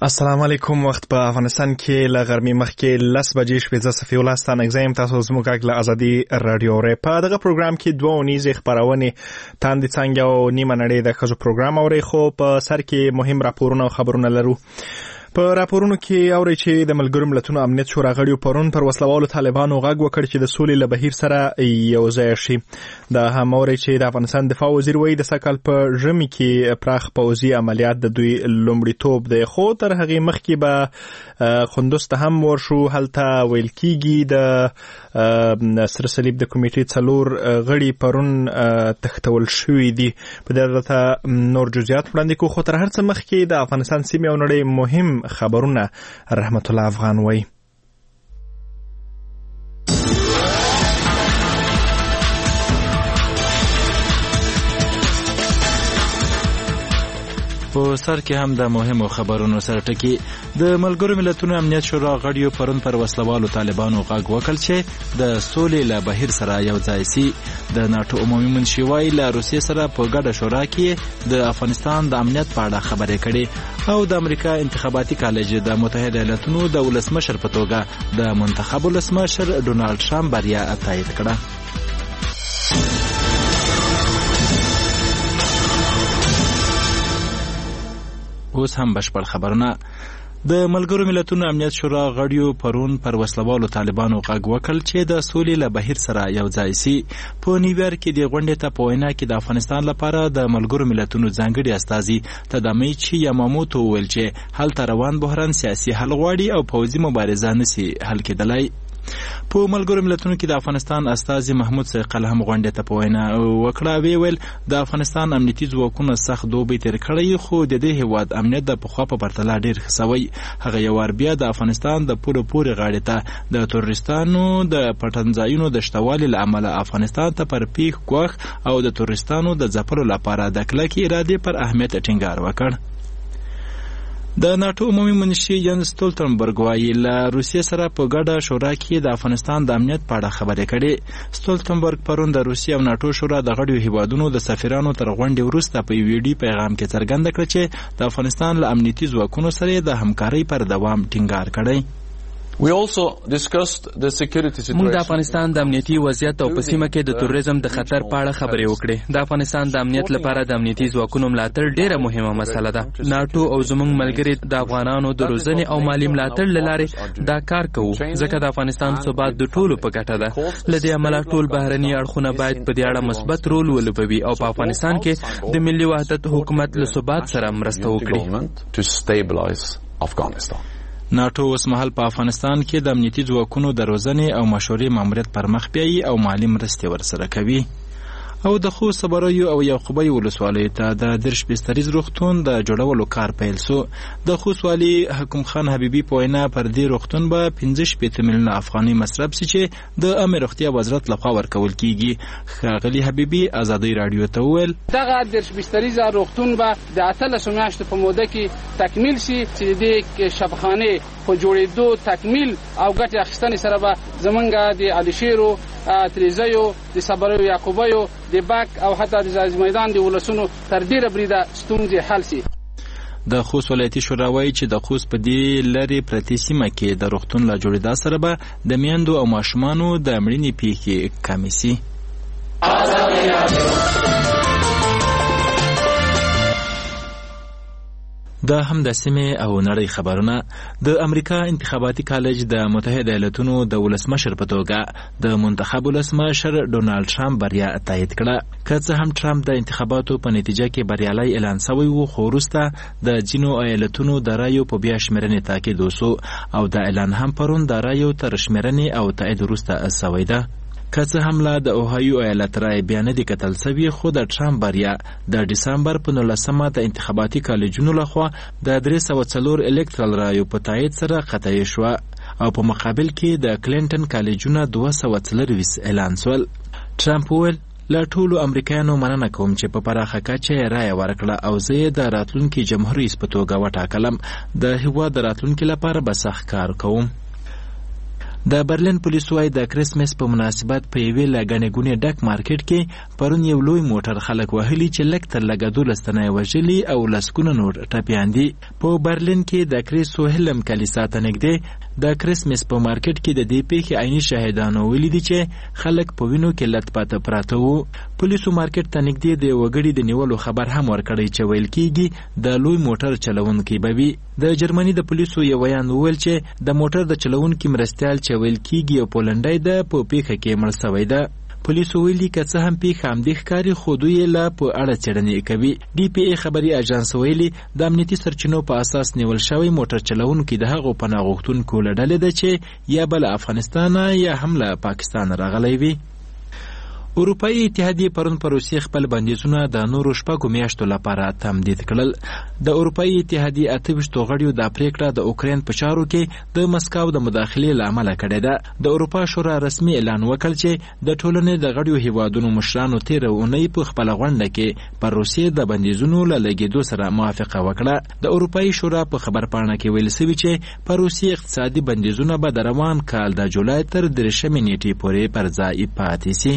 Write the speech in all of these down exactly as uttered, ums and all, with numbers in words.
السلام علیکم. وخت په افغانستان کې ل غرمې مخکې لس بجې شپې ز صفي الله ستانه اگزایم تاسو زموږ غږ له ازادي رادیو ری په دغه پروګرام کې دوه اونیزې خبرونه تاندې څنګه او نیمه نړۍ د خزو پروګرام اوري خو په سر کې مهم راپورونه او خبرونه لرو. په راپورونو کې اوري چې د ملګرو ملتونو امنیت شورا غړیو پرون پر وسلوالو طالبانو غږ وکړ چې د سولې له بهیر سره یو ځای شي. دا هم اوري چې د افغانستان دفاع وزیر وایي د سکل په ژمي کې پراخ پوځي عملیات د دوی لومړیتوب دی، خو تر هغه مخکې به خندوس ته هم ورشو. هلته ویل کېږي د سره صلیب د کمیټې څلور غړي پرون تختول شوي دي. په دې اړه نور جزئیات وړاندې کوو، خو تر هر څه مخکې د افغانستان سیمې او نړۍ مهم خبرونه رحمت الله افغان وایي. په سر کې هم د مهمو خبرونو سره ټکی د ملګرو ملتونو امنیت شورا غړیو پرون پر وسلوالو طالبانو غږ وکړ چې د سولې له بهیر سره یو ځای سي. د ناتو عمومي منشي وایي له روسیې سره په ګډه شورا کې د افغانستان د امنیت په اړه خبرې کړي او د امریکا انتخاباتي کالج د متحده ایالاتونو د ولسمشر په توګه د منتخب ولسمشر ډونالد ټرمپ بریا تایید کړه. اوس هم بشپړ خبرونه. د ملګرو ملتونو امنیت شورا غړیو پرون پر وسلوالو طالبانو غږ وکړ چې د سولې له بهیر سره یو ځای سي. په نیویارک کې د غونډې ته په وینا کې د افغانستان لپاره د ملګرو ملتونو ځانګړي استازي تدامیچی یاماموتو وویل چې هلته روان بحران سیاسي حل غواړي او پوځي مبارزه نشي حل کېدلی. په ملګرو ملتونو کې د افغانستان استازي محمود سیقل هم غونډې ته په وینا وکړه. وی ویل د افغانستان امنیتي ځواکونو سخت دوبی تیر کړی، خو د دې هیواد امنیت د پخوا په پرتله ډیر ښه سوی. هغه یو وار بیا د افغانستان د پوره پورې غاړې ته د تورستانو د پټنځایونو د شتوالي له امله افغانستان ته پر پیښ ګواښ او د تورستانو د ځپلو لپاره د کلکې ارادې پر اهمیت ټینګار وکړ. د ناتو عمومي منشي ینس ستولتنبرګ وایي له روسیې سره په ګډه شورا کې د افغانستان د امنیت په اړه خبرې کړي. ستولتنبرګ پرون د روسیې او ناتو شورا د غړیو هیوادونو د سفیرانو تر غونډې وروسته په ویډیو پیغام کې څرګنده کړه چې د افغانستان له امنیتي ځواکونو سره د همکارۍ پر دوام ټینګار کړی. We also discussed the security situation. موږ د افغانستان د امنیتي وضعیت او په سیمه کې د تروریزم د خطر په اړه خبرې وکړې. د افغانستان د امنیت لپاره د امنیتي ځواکونو ملاتړ ډیره مهمه مسله ده. ناتو او زموږ ملګري د افغانانو د روزنې او مالی ملاتړ لاره دا کار کوو، ځکه د افغانستان ثبات د ټولو په ګټه ده. لدې امله ټول بهرني اړخونه باید په دې اړه مثبت رول ولوبوي او په افغانستان کې د ملي وحدت حکومت له ثبات سره مرسته وکړي. ناتو اوس مهال په افغانستان کې د امنیتي ځواکونو د روزنې او مشورې ماموریت پر مخ بیایي او مالی مرستې ورسره کوي. او د خوست صبریو او یعقوبی ولسوالیو ته د دېرش بستریز روغتون د جوړولو کار پیل سو. د خوست والي حکم خان حبیبي په وینا پر دې روغتون به پنځه شپېته میلیونه افغانۍ مصرف سي چې د عامه روغتیا وزارت لخوا ورکول کیږي. ښاغلي حبیبي ازادي رادیو ته وویل دغه دېرش بستریز روغتون به د اتلسو میاشتو په موده کې تکمیل سي چې د شفاخانه په جوړېدو تکمیل او ګټې اخیستنې سره به زمونږ د علیشیرو تریزیو د صبریو یعقوبیو د بک او حتی د زاز میدان د ولسونو تر ډیره بریده ستونزې حل سي. د خوست ولایتي شورا وایي چې د خوست په دې لرې پرتې سیمه کې د روغتون له جوړېدا سره به د میندو او ماشومانو د مړینې پیښې کمې سي. د هم د سیمې او نړۍ خبرونه. د امریکا انتخاباتي کالج د متحده ایالاتونو د ولسمشر په توګه د منتخب ولسمشر ډونالد ټرمپ بریا تایید کړه. که څه هم ټرمپ د انتخاباتو په نتیجه کې بریالی اعلان شوی و، خو وروسته د ځینو ایالتونو د رایو په بیا شمېرنې تاکید وسو او د اعلان هم پرون د رایو تر شمېرنې او تایید وروسته شوی ده. که څه هم لا د اوهایو ایالت رای بیا نه دی کتل سوي، خو د ټرمپ بریا د ډسمبر په نولسمه د انتخاباتي کالجونو لخوا د درې سوه څلور الکترال رایو په تایید سره قطعي شوه او په مقابل کې د کلینټن کالجونه دوه سوه څلرویشت اعلان سول. ټرمپ وویل له ټولو امریکایانو مننه کوم چې په پراخه کچه یې رایه ورکړه او زه یې د راتلونکي جمهور رئیس په توګه وټاکلم. د هېواد د راتلونکي لپاره به سخت کار کوم. د برلین پولیسو وايي د کرسمس په مناسبت په یوې له ګڼې ګوڼې ډک مارکیټ کې پرون یو لوی موټر خلک وهلي چې لږ تر لږه دولس تنه یې وژلي او لسګونه نور ټپیان دي. په برلین کې د کریسو هلم کلیسا ته نږدې د کرسمس په مارکیټ کې د دې پیښې عیني شاهدانو ولیدي چې خلک په وینو کې لت پاته پراته وو. پولیسو مارکیټ ته نږدې د یوه ګړي د نیولو خبر هم ورکړی چې ویل کېږي د لوی موټر چلونکی به وي. د جرمني د پولیسو یو ویان وویل چې د موټر د چلونکي مرستیال چې ویل کېږي یو پولنډی ده په پیښه کې مړ سوی ده. پولیسو ویلي که څه هم پیښه همدې ښکاري خو دوی یې لا په اړه څېړنې کوي. ډي پی ای خبري اژانس ویلي د امنیتي سرچینو په اساس نیول شوی موټر چلونکي د هغو پناه غوښتونکو له ډلې ده چې یا به له افغانستانه یا هم له پاکستانه راغلی وي. اروپایي اتحادیې پرون په روسیې خپل بندیزونه د نورو شپږو میاشتو لپاره تمدید کړل. د اروپایي اتحادیې اته ویشتو غړیو دا پریکړه د اوکراین په چارو کې د مسکو د مداخلې له امله کړې ده. د اروپا شورا رسمي اعلان وکړ چې د ټولنې د غړیو هیوادونو مشرانو تېره اونۍ په خپله غونډه کې پر روسیې د بندیزونو له لګېدو سره موافقه وکړه. د اروپایي شورا په خبرپاڼه کې ویل سوي چې پر روسیې اقتصادي بندیزونه به د روان کال د جولای تر دېرشمې نیټې پورې پر ځای پاتې سي.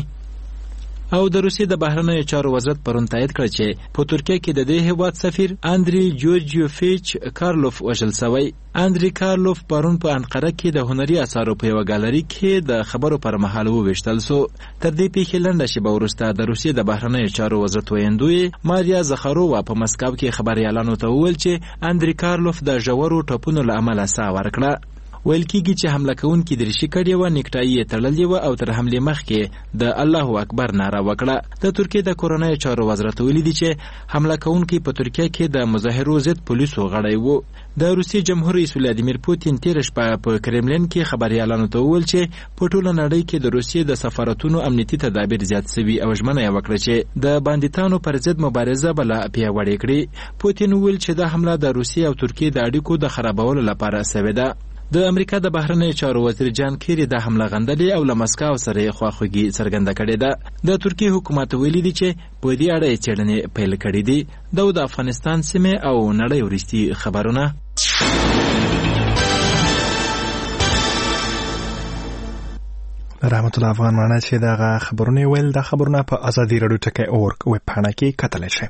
او د روسیې د بهرنیو چارو وزارت پرون تایید کړ چې په ترکیه کې د دې هیواد سفیر اندری جورجیوفیچ کارلوف وژل سوی. اندری کارلوف پرون په انقره کې د هنري اثارو په یوه ګالري کې د خبرو پر مهال وویشتل سو. تر دې پیښې لنډه شېبه وروسته د روسیې د بهرنیو چارو وزارت ویندوی ماریا زخارووا په مسکو کې خبریالانو ته وویل چې اندری کارلوف د ژورو ټپونو له امله ساه ورکړه. ویل کېږي چې حمله کوونکي دریشي کړې وه، نیکټایي یې تړلې وه او تر حملې مخکې د الله اکبر ناره وکړه. د ترکیې د کورنیو چارو وزارت ویلي دي چې حمله کوونکي په ترکیه کې د مظاهرو ضد پولیسو غړی و. د روسیې جمهور رئیس ولادیمیر پوتین تېره شپه په کرملین کې خبریالانو ته وویل چې په ټوله نړۍ کې د روسیې د سفارتونو امنیتي تدابیر زیات سوي او ژمنه یې وکړه چې د باندیتانو پر ضد مبارزه به لا پیاوړې کړي. پوتین وویل چې دا حمله د روسیې او ترکیې د اړیکو د خرابولو لپاره سوې ده. د امریکا د بهرنیو چارو وزیر جان کیری د حمله غندلې او له مسکو سره یې خواخوږي څرګنده کړې ده. د ترکیې حکومت ویلي دي چې په دې اړه یې څېړنې پیل کړې دي. دا د افغانستان سیمې او نړۍ وروستي خبرونه. رحمت الله افغان مانا چې دغه خبرونه ویل د خبرونه په ازادي راډیو ټکی اورګ ویب پاڼه کې کتلی شئ.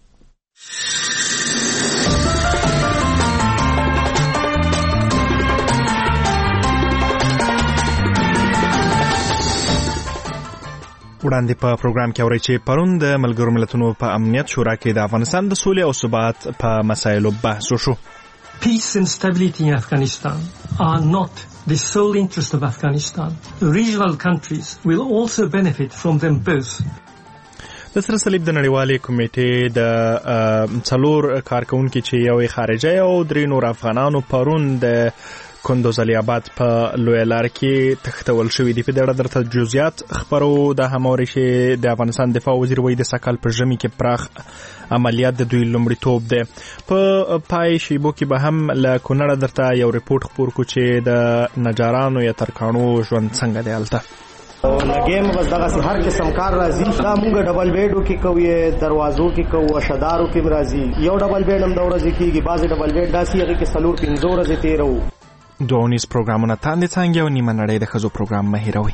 وړاندې په پروګرام کې اورئ چې پرون د ملګرو ملتونو په امنیت شورا کې د افغانستان د سولې او ثبات په مسایلو بحث وشو. Peace and stability in Afghanistan are not the sole interest of Afghanistan. Regional countries will also benefit from them both. د سره صلیب د نړیوالې کمیټې د څلور کارکونکي چې یو خارجي او درې نور افغانانو پرون د کندوز علي آباد په لویه لار کې تښتول شوي دي. په دې اړه درته جزئیات خپرو. د هماورې چې د افغانستان دفاع وزیر وایي د سږ کال په ژمي کې پراخ عملیات د دوی لومړیتوب دی. په پای شیبو کې به هم له کونړه درته یو ریپورټ خپور کړو چې د نجارانو یا ترکاڼو ژوند څنګه دی هلته. لګیم بس دغه سي هر قسم کار راځي. دا مونږ ډبل بیډو کې کوو، دروازو کې کوو، شدارو کې راځي. یو ډبل بیډ هم د ورځې کېږي، بعضې ډبل بیډ داسې هغې کې څلور پنځه ورځې تېروو. دوونیز پروګرامونه تاندې څانګې او نیمه نړۍ د ښځو پروګرام مه هېروئ.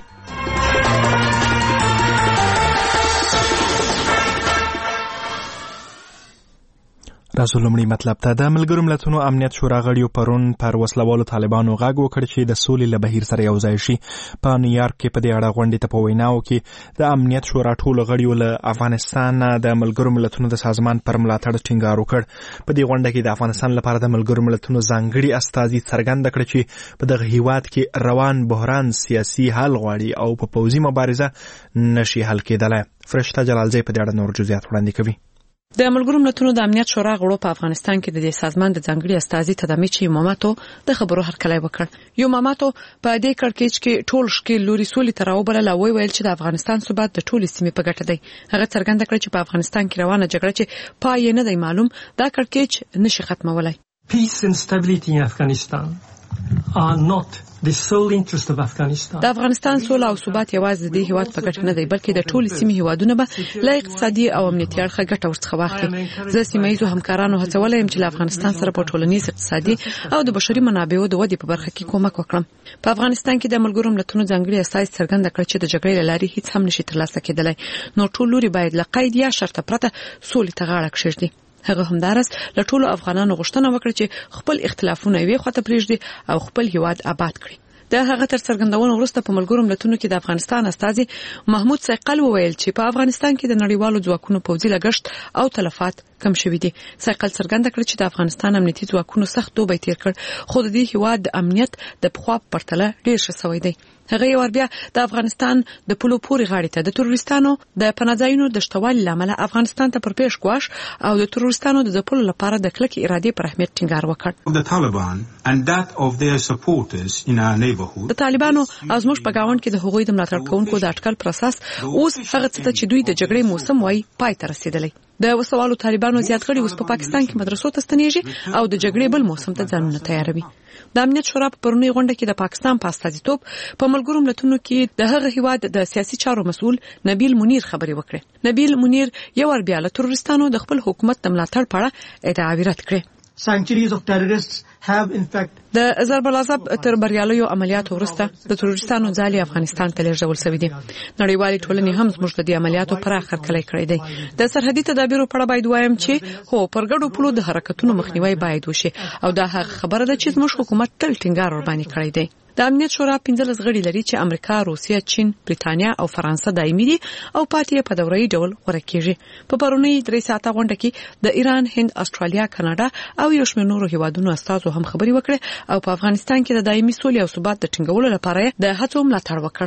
راځو لومړی مطلب ته. د ملګرو ملتونو امنیت شورا غړیو پرون پر وسلوالو طالبانو غږ وکړ چې د سولې له بهیر سره یو ځای شي. په نیویارک کې په دې اړه غونډې ته په ویناو کې د امنیت شورا ټولو غړیو له افغانستان د ملګرو ملتونو د سازمان پر ملاتړ ټینګار وکړ. په دې غونډه کې د افغانستان لپاره د ملګرو ملتونو ځانګړي استازي څرګنده کړه چې په دغه هیواد کې روان بحران سیاسي حل غواړي او په پوځي مبارزه نشي حل کېدلی. فرشته جلالزی په دې اړه نور جزئیات وړاندې کوي. د ملګرو ملتونو د امنیت شورا غړو په افغانستان کې د دې سازمان د ځانګړي استازي تدامیچي ماماتو د خبرو هرکلی وکړ. یو ماماتو په دې کړکېچ کې ټول شکل لوري سولې ته راوبلل او ویل چې د افغانستان ثبات د ټولې سیمې په ګټه دی. هغه څرګنده کړ چې په افغانستان کې روانه جګړه چې پای نه دی معلوم، دا کړکېچ نشي ختمولای. Peace and stability in Afghanistan are not the sole interest of Afghanistan. د افغانستان سوله او ثبات یوازې د هیواد په ګټه نه دی بلکې د ټولو سیمې هیوادونو به له اقتصادي او امنیتي اړخه ګټه ورڅخه واخلي. زه سیمه ییزو همکارانو هڅولی یم چې له افغانستان سره په ټولنیز اقتصادي او د بشري منابعو د ودې په برخه کې کومک وکړم. په افغانستان کې د ملګرو ملتونو ځانګړي استازي څرګنده کړ چې د جګړې له لارې هیڅ هم نشي ترلاسه کېدلی، نو ټول لوري باید له قید یا شرط پرته سولې ته غاړه کېږدي. هغه همدارس له ټولو افغانانو غوښتنه وکړه چې خپل اختلافونه یې خواته پرېږدي او خپل هیواد آباد کړي. د هغه تر څرګندونو وروسته په ملګرو ملتونو کې د افغانستان استازي محمود سیقل وویل چې په افغانستان کې د نړیوالو ځواکونو پوځي لګښت او تلفات کم شوي دي. سیقل څرګنده کړ چې د افغانستان امنیتي ځواکونو سخت دوبی تیر کړ، خو د دې هیواد د امنیت د پخوا په پرتله ډیر ښه شوی دی. هغه یو بیا د افغانستان د پولو پوري غاړې ته د تروریستانو د پناهځایونو د شتوالي لامل افغانستان ته پرپېښ کوش او د تروریستانو د ځپلو لپاره د کلک ارادې پر اهمیت ټینګار وکړ. د طالبانو او زموږ په گاوند کې د حقوقي د ملاتړ کوونکو د اټکل پر اساس اوس هغه څه چې دوی د جګړې موسم وای پای ته رسیدلی. د وسوالو طالبانو زیات غړي اوس په پاکستان کې مدرسو ته ستنېږي او د جګړې بل موسم ته ځانونه تیاروي. د امنیت شورا په پرونی غونډه کې د پاکستان په استازیتوب په ملګرو ملتونو کې د هغه هیواد د سیاسي چارو مسؤل نبیل منیر خبرې وکړې. نبیل منیر یو ور بیا له تروریستانو د خپل حکومت د ملاتړ په اړه ادعاوې رد کړې. Sanctuaries of terrorists have in fact د ضرب العذاب تر بریالیو عملیاتو وروسته د تروریستانو ځالې افغانستان ته لېږدول شوي دي. نړیوالې ټولنې هم زموږ د دې عملیاتو پراخ هرکلی کړی دی. د سرحدي تدابیرو په اړه باید وایم چې هو پر ګډو پولو د حرکتونو مخنیوي باید وشي او دا هغه خبره ده چې زموږ حکومت تل ټینګار ور باندې کړی دی. د امنیت شورا پنځلس غړي لري چې امریکا، روسیه، چین، بریتانیا او فرانسه دایمي دي او پاتې په دوري ډول غوړه کیږي. په پرونی درې ساعته غونډه کې د ایران، هند، استرالیا، کاناډا او یو شمېر نورو هیوادونو استازو هم خبري وکړه او په افغانستان کې د دایمي سولې او ثبات د ټینګولو لپاره د هڅو ملاتړ وکړ.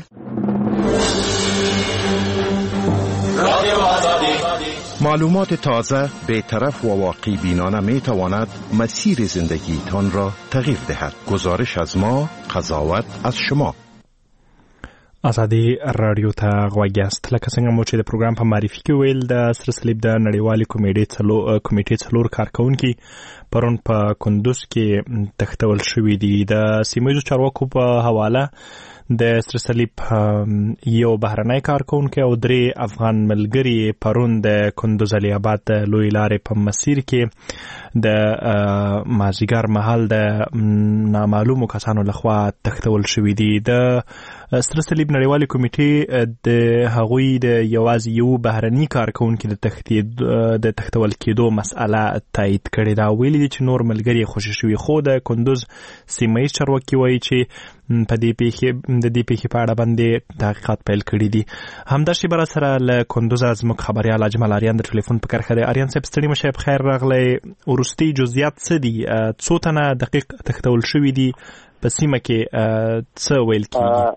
معلومات تازه، بی‌طرف و واقع بینانه می تواند مسیر زندگیتان را تغییر دهد. گزارش از ما، قضاوت از شما. ازادي رادیو ته غوږ یاست. لکه څنګه مو چې د پروګرام په معرفي کې ویل، د سره صلیب د نړیوالې کمیټې څلور کمیټې څلور کارکونکي پرون په کندوز کې تښتول شوي دي. د سیمه‌ییزو چارواکو په حواله د سره صلیب یو بهرنی کارکونکی او درې افغان ملګري پرون د کندوز علي آباد د لوی لارې په مسیر کې د مازیګر مهال د نامعلومو کسانو لخوا تښتول شوي دي. د سره صلیب نړیوالې کمیټې د هغوی د یوازې یو بهرني کارکونکي د تښتید د تښتول کېدو مسأله تایید کړې ده. ویلي دي چې نور ملګري خوشي شوي، خو د کندوز سیمه‌ییز چارواکي وایي چې په دې پیښې د دې پیښې په اړه باندې تحقیقات پیل کړي دي. همداشي بر سره له کندوز از مخ خبريال اجمل اریان د ټلیفون په کرخه دی. اریان صاحب ستړي مشه په خیر راغلی. ورستي جزئیات څه دي؟ څو تنه دقیق تښتول شوي دي په سیمه کې؟ څه ویل کیږي؟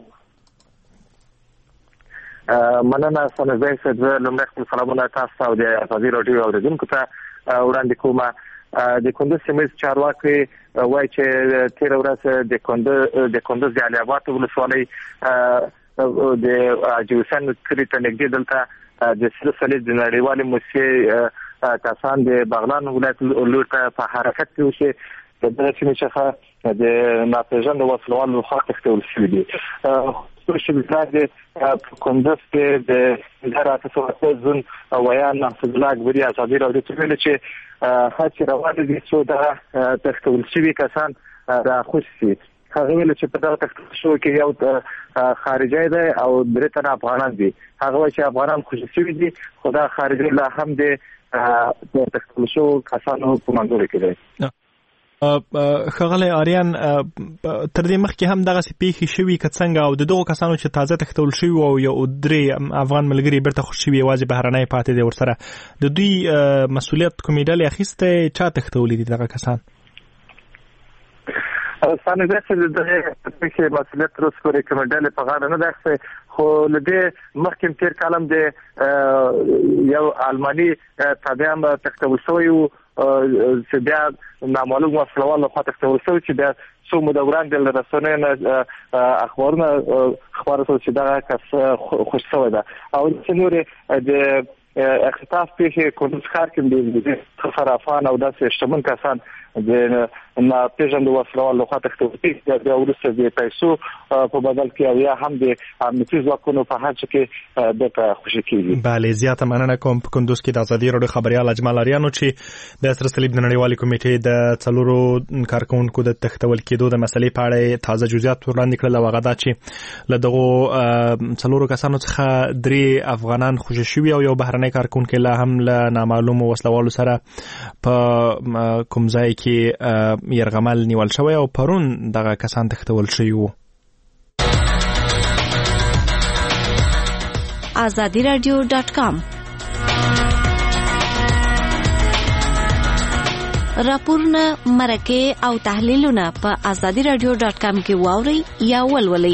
مننه سنځای صاحب، لومړی خپل سلامونه تاسو او د ازادي رادیو اوریدونکو ته وړاندې کوم. د کندوز سیمه‌ییز چارواکي وایي چې تیر ورځ د کندوز د کندوز د علي آباد ولسوالۍ د اجوسن کلی ته نږدې دلته د سره صلیب د نړیوالې موسسې کسان د بغلان ولایت لور ته په حرکت کې وشي د دې سیمې څخه د ناپېژاندو وسلوالو لخوا تښتول شوي دي. شبکه په کندوز کې د اداره تاسو زون ویان محمد الله اکبری ازادي راډیو ته ویل چې هڅې روانې دي چې دا تښتول شوي کسان راخوشي. هغه ویل چې په دغه تښتول شو کې یو خارجي دی او درې تنه افغانان دي. هغه وایي چې افغانان خوشي شوي دي، خو دا خارجي لا هم د تښتول شو کسانو په منځ کې دی. خغلی آریان، تر دې مخکې هم دغه پیښې شوي که څنګه، او د دغو کسانو چې تازه تښتول شوي او یو درې افغان ملګري بیرته خوشي شوي یوازې بهرنی پاتې دی ورسره، د دوی مسؤلیت کومې ډلې اخیستی؟ چا تښتولي دي دغه کسان؟ ثاني دا چې د دې مسؤلیت تر اوسه پورې کومې ډلې په غاړه نه ده اخیستې، خو له دې مخکې تیر کال هم د یو الماني تابع هم تښتول شوی و چې بیا نامعلوم وسلوال لخوا تښتول شوی چې بیا څو موده وړاندې له رسنیو نه اخبارونه خپاره شول چې دغه کس خوشي شوی ده. او چې نورې د اختطاف پیښې کندوز ښار کې د صرافان او داسې شتمن کسان د نه پیژندل وسلوال لخوا تختوي د ورسته د پیسو په بدل کې او یا هم د امنیتي ځواکونو په هڅه کې د خوشی کیږي. بله زیاته مننه کوم. په کندوز کې د ازادي راډیو خبريال اجمل اریانو چې د سره صلیب د نړیوالې کمیټې د څلورو کارکونکو د تختول کېدو د مسلې په اړه تازه جزئیات وړاندې کړل. هغه دا چې له دغه څلورو کسانو څخه درې افغانان خوشی شوي او یو بهرنی کارکونکو لا هم له نامعلومو وسلوالو سره په کوم ځای کې يرغمل نیول شوی او پرون دغه کسان تختول شوی وو. azadi radio dot com راپورونه مرکه او تحلیلونه په azadi radio dot com کې واوري یا ولولئ.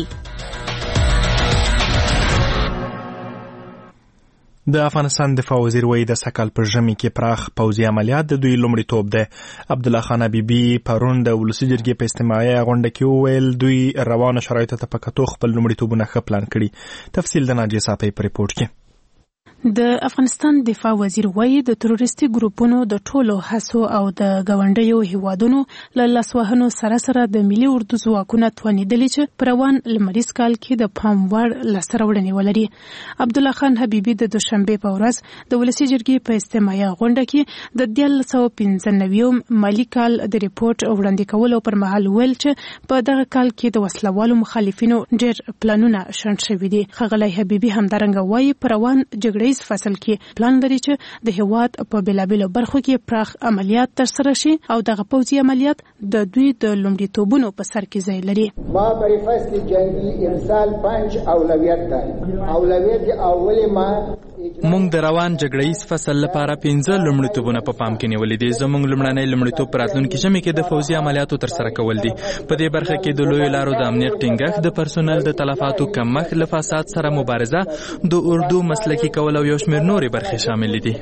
د افغانستان دفاع وزیر وایي د سکل پر ژمي کې پراخ پوځي عملیات د دوی لومړیتوب دی. عبدالله خان حبیبي پرون د ولسي جرګې په اجتماعي غونډه کې وویل دوی روانه شرایطو ته په کتو خپل لومړیتوبونه ښه پلان کړي. تفصیل د ناجیه صافی په ریپورت کې. د افغانستان دفاع وزیر وایي د تروریستي ګروپونو د ټولو هڅو او د ګاونډیو هیوادونو له لاسوهنو سره سره د ملي اردو ځواکونه توانیدلي چې په روان لمریز کال کې د پام وړ لاسته راوړنې ولري. عبدالله خان حبیبي د دوشنبې په ورځ د ولسي جرګې په اجتماعي غونډه کې د دیارلس سوه پنځه نوي مالي کال د ریپورت وړاندې کولو پر مهال ویل چې په دغه کال کې د وسلوالو مخالفینو ډېر پلانونه شنډ شوي دي. ښاغلی حبیبي همدارنګه وایي په روان جګړه فصل کې پلان لري چې د هیواد په بیلابیلو برخو کې پراخ عملیات ترسره شي او دغه پوځي عملیات د دوی د لومړیتوبونو په سر کې ځای لري. ما برای فصل جنگی ارسال پنج اولویت داریم. اولویت اولی ما مونږ د روان جګړهیز فصل لپاره پنځه لومړیتوبونه په پام کې نیولې دي. زموږ لومړنی لومړیتوب په راتلونکي ژمي کې د پوځي عملیاتو ترسره کول دي. په دې برخه کې د لویو لارو د امنیت ټینګښت، د پرسونل د تلفاتو کمښت، له فساد سره مبارزه، د اردو مسلکي کول او یو شمېر نورې برخې شامل دي.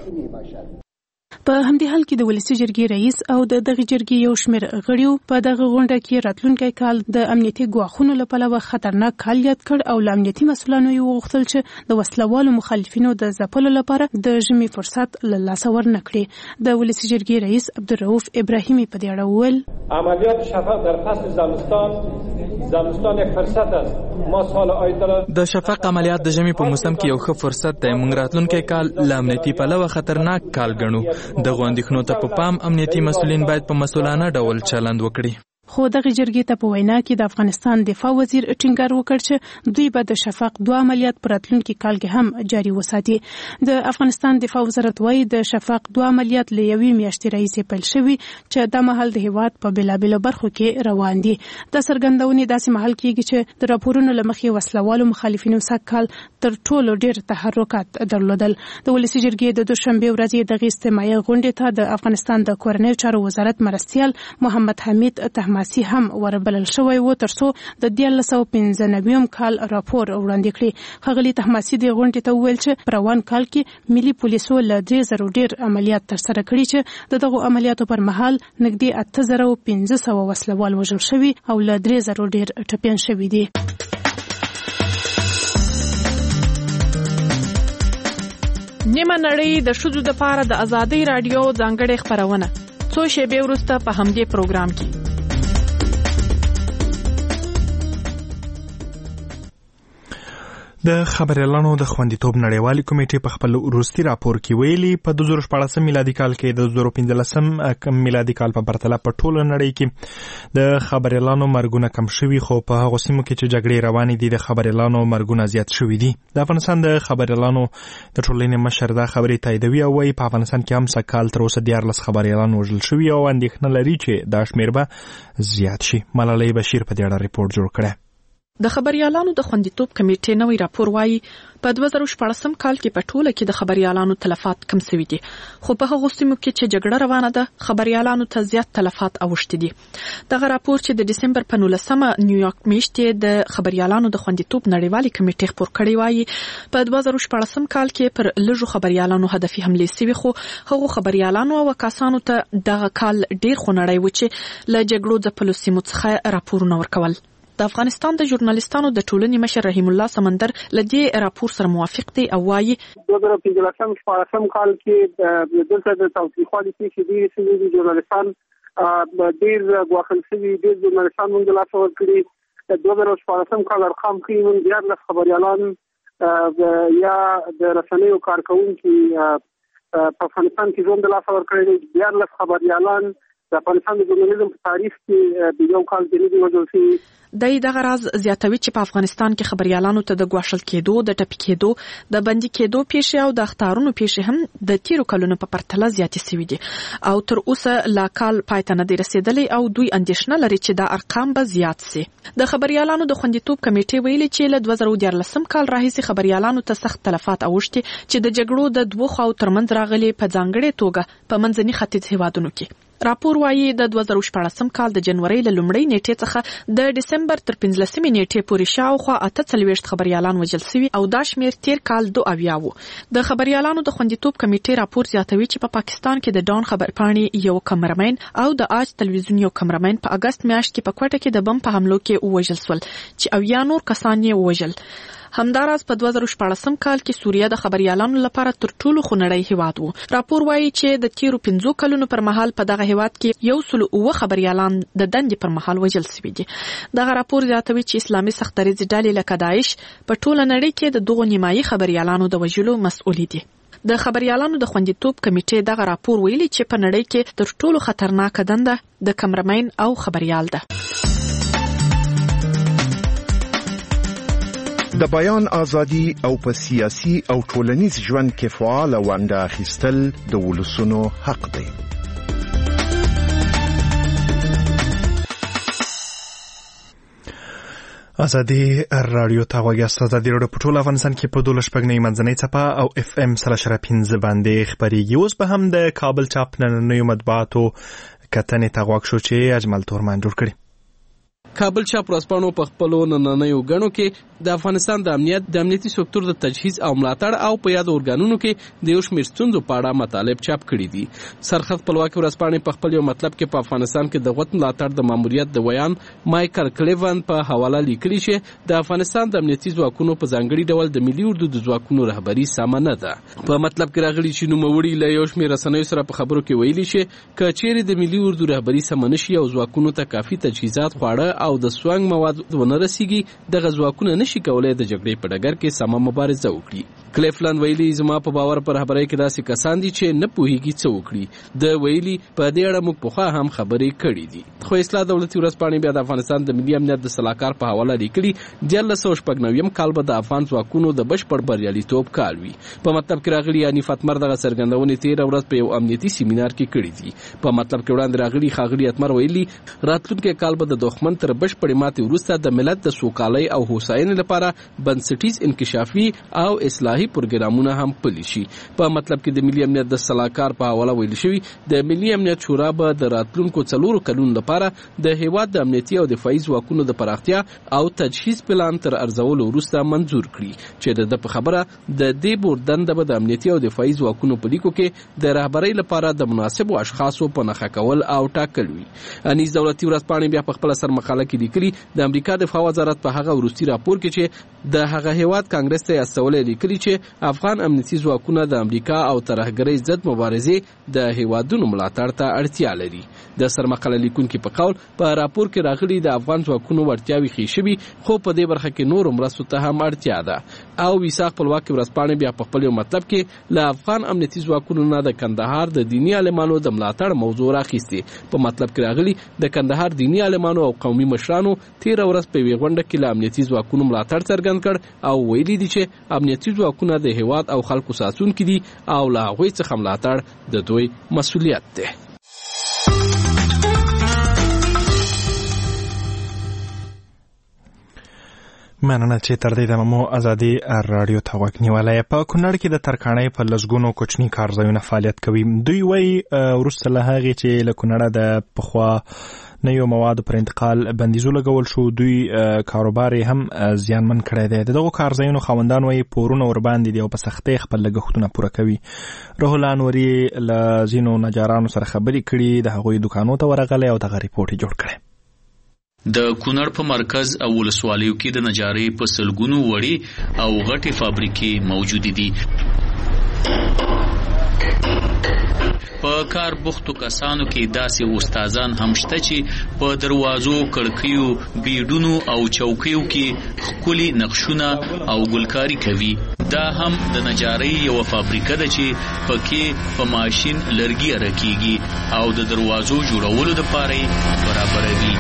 په همدې حال کې د ولسي جرګې رئیس او د دغه جرګې یو شمېر غړیو په دغه غونډه کې راتلونکی کال د امنیتي ګواښونو له پلوه خطرناک کال یاد کړ او له امنیتي مسؤلانو یې وغوښتل چې د وسلوالو مخالفینو د ځپلو لپاره د ژمي فرصت له لاسه ورنه کړي. د ولسي جرګې رئیس عبدالرؤف ابراهیمي په دې اړه وویل عملیات شفق در فصل زمستان زمستان یک فرصت است. ما سال آینده د شفق عملیات د ژمي په موسم کې یو ښه فرصت دی. موږ راتلونکی کال له امنیتي پلوه خطرناک کال ګڼو. د غوندښنو ته په پام امنیتي مسؤلین باید په مسؤلانه ډول چلند وکړي. خو دغه جرګې ته په وینا کې د افغانستان دفاع وزیر ټینګار وکړ چې دوی به د شفق دوه عملیات په راتلونکي کال کې هم جاري وساتي. د افغانستان دفاع وزارت وایي د شفق دوه عملیات له یوې میاشتې راهیسې پیل شوي چې دا مهال د هیواد په بېلابېلو برخو کې روان دي. د څرګندونې داسې مهال کېږي چې د راپورونو له مخې وسلوالو مخالفینو سږ کال تر ټولو ډېر تحرکات درلودل. د ولسي جرګې د دوشنبې ورځې دغه اجتماعي غونډې ته د افغانستان د کورنیو چارو وزارت مرستیال محمد حمید تحماسي هم وربلل شوی و ترڅو د دیارلس سوه پنځه نوي کال راپور وړاندې کړي. ښاغلي تحماسي د غونډې ته وویل چې په روان کال کې ملي پولیسو له درې زرو ډېر عملیات ترسره کړي چې د دغو عملیاتو پر مهال نږدې اته زره او پنځه سوه وسلوال وژل شوي او له درې زرو ډېر ټپیان شوي دي. نیمه نړۍ د ښځو دپاره د ازادۍ راډیو ځانګړې خپرونه څو شېبې وروسته په همدې پروګرام کې. د خبريالانو د خوندیتوب نړیوالې کمیټې په خپل وروستي راپور کې ویلي په دوه زره شپاړسم میلادي کال کې د دوه زره پنځلسم میلادي کال په پرتله په ټوله نړۍ کې د خبريالانو مرګونه کم شوي، خو په هغو سیمو کې چې جګړې روانې دي د خبريالانو مرګونه زیات شوي دي. د افغانستان د خبريالانو د ټولنې مشر دا خبرې تاییدوي او وايي په افغانستان کې هم سږ تر اوسه دیارلس خبريالان وژل شوي او اندېښنه لري چې دا شمېر به زیات شي. ملالۍ بشیر په دې اړه ریپورت جوړ کړی. د خبريالانو د خوندیتوب کمیټې نوې راپور وایي په دوه زره شپاړسم کال کې په ټوله کې د خبريالانو تلفات کم شوي دي، خو په هغو سیمو کې چې جګړه روانه ده خبريالانو ته زیات تلفات اوښتي دي. دغه راپور چې د دسمبر په نولسمه نیویارک میاشتې د خبريالانو د خوندیتوب نړیوالې کمیټې خپور کړی وایي په دوه زره شپاړسم کال کې پر لږو خبريالانو هدفي حملې شوي، خو هغو خبريالانو او کسانو ته دغه کال ډیر خونړی و چې له جګړو ځپلو سیمو څخه راپورونه ورکول. د افغانستان د ژورنالیستانو د ټولنې مشر رحیم الله سمندر لدی راپور سره موافق دی او وايي دوه زره پنځلسم شپاړسم کال کې دلته د تاوتریخوالي کې دي چې ژورنالیستان ډېر غواخل شوي ډېر ژورنالیستان موږ د لاسه ورکړي دوه زره شپاړسم کال ارقام ښیي موږ دیارلس خبریالان یا د رسنیو کارکوونکي په افغانستان کې ژوند د لاسه ورکړی دی دیارلس خبریالان د افغانستان د ژورنالیزم په تاریخ کې د یو کال کې نه دي وژل شوي. د دغه راز زیاتوي چې په افغانستان کې خبريالانو ته د ګواښل کېدو د ټپي کېدو د بندي کېدو پیښې او د اخطارونو پیښې هم د تیرو کلونو په پرتله زیاتې شوي دي او تر اوسه لا کال پای ته نه دی رسیدلی او دوی اندېښنه لري چې دا ارقام به زیات شي. د خبريالانو د خوندیتوب کمیټې ویلي چې له دوه زره دیارلسم کال راهیسې خبريالانو ته سخت تلفات اوښتي چې د جګړو د دوه خواو ترمنځ راغلي په ځانګړې توګه په منځني ختیځ هیوادونو کې. راپور وايي د دوه زره شپاړسم کال د جنوري له لومړۍ نیټې څخه د دسمبر تر پنځلسمې نیټې پورې شاوخوا اته څلوېښت خبريالان وژل شوي او دا شمېر تیر کال دوه اویا و. د خبريالانو د خوندیتوب کمیټې راپور زیاتوي چې په پاکستان کې د ډان خبرپاڼې یو کمرمین او د آج تلویزیون یو کمرمین په اگست میاشت کې په کوټه کې د بم په حملو کې وژل شول چې اویا نور کسان یې وژل. همداراز په دوه زره شپاړسم کال کې سوریه د خبريالانو لپاره تر ټولو خونړی هیواد و. راپور وايي چې د تیرو پنځو کلونو پر مهال په دغه هیواد کې یو سل اوه خبريالان د دندې پر مهال وژل شوي دي. دغه راپور زیاتوي چې اسلامي سختدریځ ډلې لکه داعش په ټوله نړۍ کې د دغو نیمایي خبريالانو د وژلو مسؤل دي. د خبريالانو د خوندیتوب کمیټې دغه راپور ویلي چې په نړۍ کې تر ټولو خطرناک دنده د کمرمین او خبريال ده. د بیان ازادي او په سیاسي او ټولنیز ژوند کې فعال ونډه اخیستل د ولسونو حق دی. ازادي رادیو ته غوږی ازادي رادیو په ټول افغانستان کې په دولس شپږنۍ منځنۍ څپه او اف ام سره شره پنځه باندې خبرېږي. اوس به هم د کابل چاپ نننیو مطبوعاتو کتنې ته غوږ شو چې اجمل تورمان جوړ کړي. کابل چاپ ورځپاڼو په خپلو نننیو غنو کې د افغانستان د امنیت د امنیتي سکتور د تجهیز او ملاتړ او په یاد اورګانونو کې د یو شمېر ستونزو په اړه مطالب چاپ کړي دي. سرخط خپلواکي ورځپاڼې په خپل یو مطلب کې په افغانستان کې د غوت ملاتړ د ماموریت د ویان مایکل کلیون په حواله لیکلي چې د افغانستان د امنیتي ځواکونو په ځانګړي ډول د ملي اردو د ځواکونو رهبري سمه نه ده. په مطلب کې راغلي چې نوموړي له یو شمېر رسنیو سره په خبرو کې ویلي چې که چیرې د ملي اردو رهبري سمه نشي او ځواکونو ته کافي تجهیزات خواړه او د سوانګ مواد ونه رسیږي دغه ځواکونه نشي کولای د جګړې په ډګر کې سمه مبارزه وکړي. کلیفلند ویلي زما په باور پر رهبرۍ کې داسې کسان دي چې نه پوهیږي څه وکړي. د ویلي په دې اړه موږ پخوا هم خبرې کړې دي. خو اصلاح دولتي ورځپاڼې بیا د افغانستان د ملي امنیت د سلاکار په حواله لیکلي دیارلس سوه شپږ نویم کال به د افغان ځواکونو د بشپړ بریالیتوب کال وي. په مطلب کې راغلي انیف اتمر دغه څرګندونې تېره ورځ په یو امنیتي سیمینار کې کړې دي. په مطلب کې وړاندې راغلي ښاغلي اتمر ویلي راتلونکی کال به د دښمن تر بشپړې ماتې وروسته د ملت د سوکالۍ او هوساینې لپاره بنسټیز انکشافي او اصلاحي پروګرامونه هم پلي شي. په مطلب کې د ملي امنیت د سلاکار په حواله ویل شوی د ملي امنیت شورا به د راتلونکو څلورو کلونو لپاره د هیواد د امنیتي او دفاعي ځواکونو د پراختیا او تجهیز پلان تر ارزولو وروسته منظور کړي چې د په خبره د دې بورډ دنده به د امنیتي او دفاعي ځواکونو په لیکو کې د رهبرۍ لپاره د مناسبو اشخاصو په نښه کول او ټاکل وي. انیس دولتي ورځپاڼې بیا په خپل سرمقاله کې لیکلي د امریکا دفاع وزارت په هغه وروستي راپور کې چې د هغه هیواد کانګرس ته استولې لیکلي چې افغان امنیتي ځواکونه د امریکا او ترهګرۍ ضد مبارزې د هیوادونو ملاتړ ته اړتیا لري. د سرمقاله لیکونکي په قول په راپور کې راغلي د افغان ځواکونو وړتیاوې ښې شوي خو په دې برخه کې نورو مرستو ته هم اړتیا ده. او ویسا خپلواکي ورځپاڼې بیا په خپل یو مطلب کې له افغان امنیتي ځواکونو نه د کندهار د دیني عالمانو د ملاتړ موضوع راخیستې. په مطلب کې راغلي د کندهار دیني عالمانو او قومي مشرانو تېره ورځ په یوې غونډه کې له امنیتي ځواکونو ملاتړ څرګند کړ او ویلي دي چې امنیتي ځواکونه د هیواد او خلکو ساتونکي دي او له هغوی څخه ملاتړ د دوی مسؤلیت دی. مننه چې تر دې دمه مو ازادي رادیو ته غوږ نیولی. په کونړ کې د ترکاڼۍ په لسګونو کوچني کارځایونه فعالیت کوي. دوی وایي وروسته له هغې چې له کونړه د پخوا نویو موادو پر انتقال بندیزو لګول شو دوی کاروبار هم زیانمن کړی دی. د دغو کارځایونو خاوندان وایي پورونه ورباندې دي او په سختۍ خپل لګښتونه پوره کوي. روح الله انوري له ځینو نجارانو سره خبرې کړي د هغوی دوکانو ته ورغلی او دغه ریپورټ یې جوړ کړی. د کونړ په مرکز او ولسوالیو کې د نجارۍ په سلګونو وړي او غټي فابریکې موجود دي. په کار بوختو کسانو کې داسې استادان هم شته چې په دروازو، کړکیو، بیډونو او چوکیو کې ښکلي نقشونه او ګلکاري کوي. دا هم د نجارۍ یو فابریکه ده چې پکې په ماشین لرګي رکیږي او د دروازو جوړولو لپاره برابروي.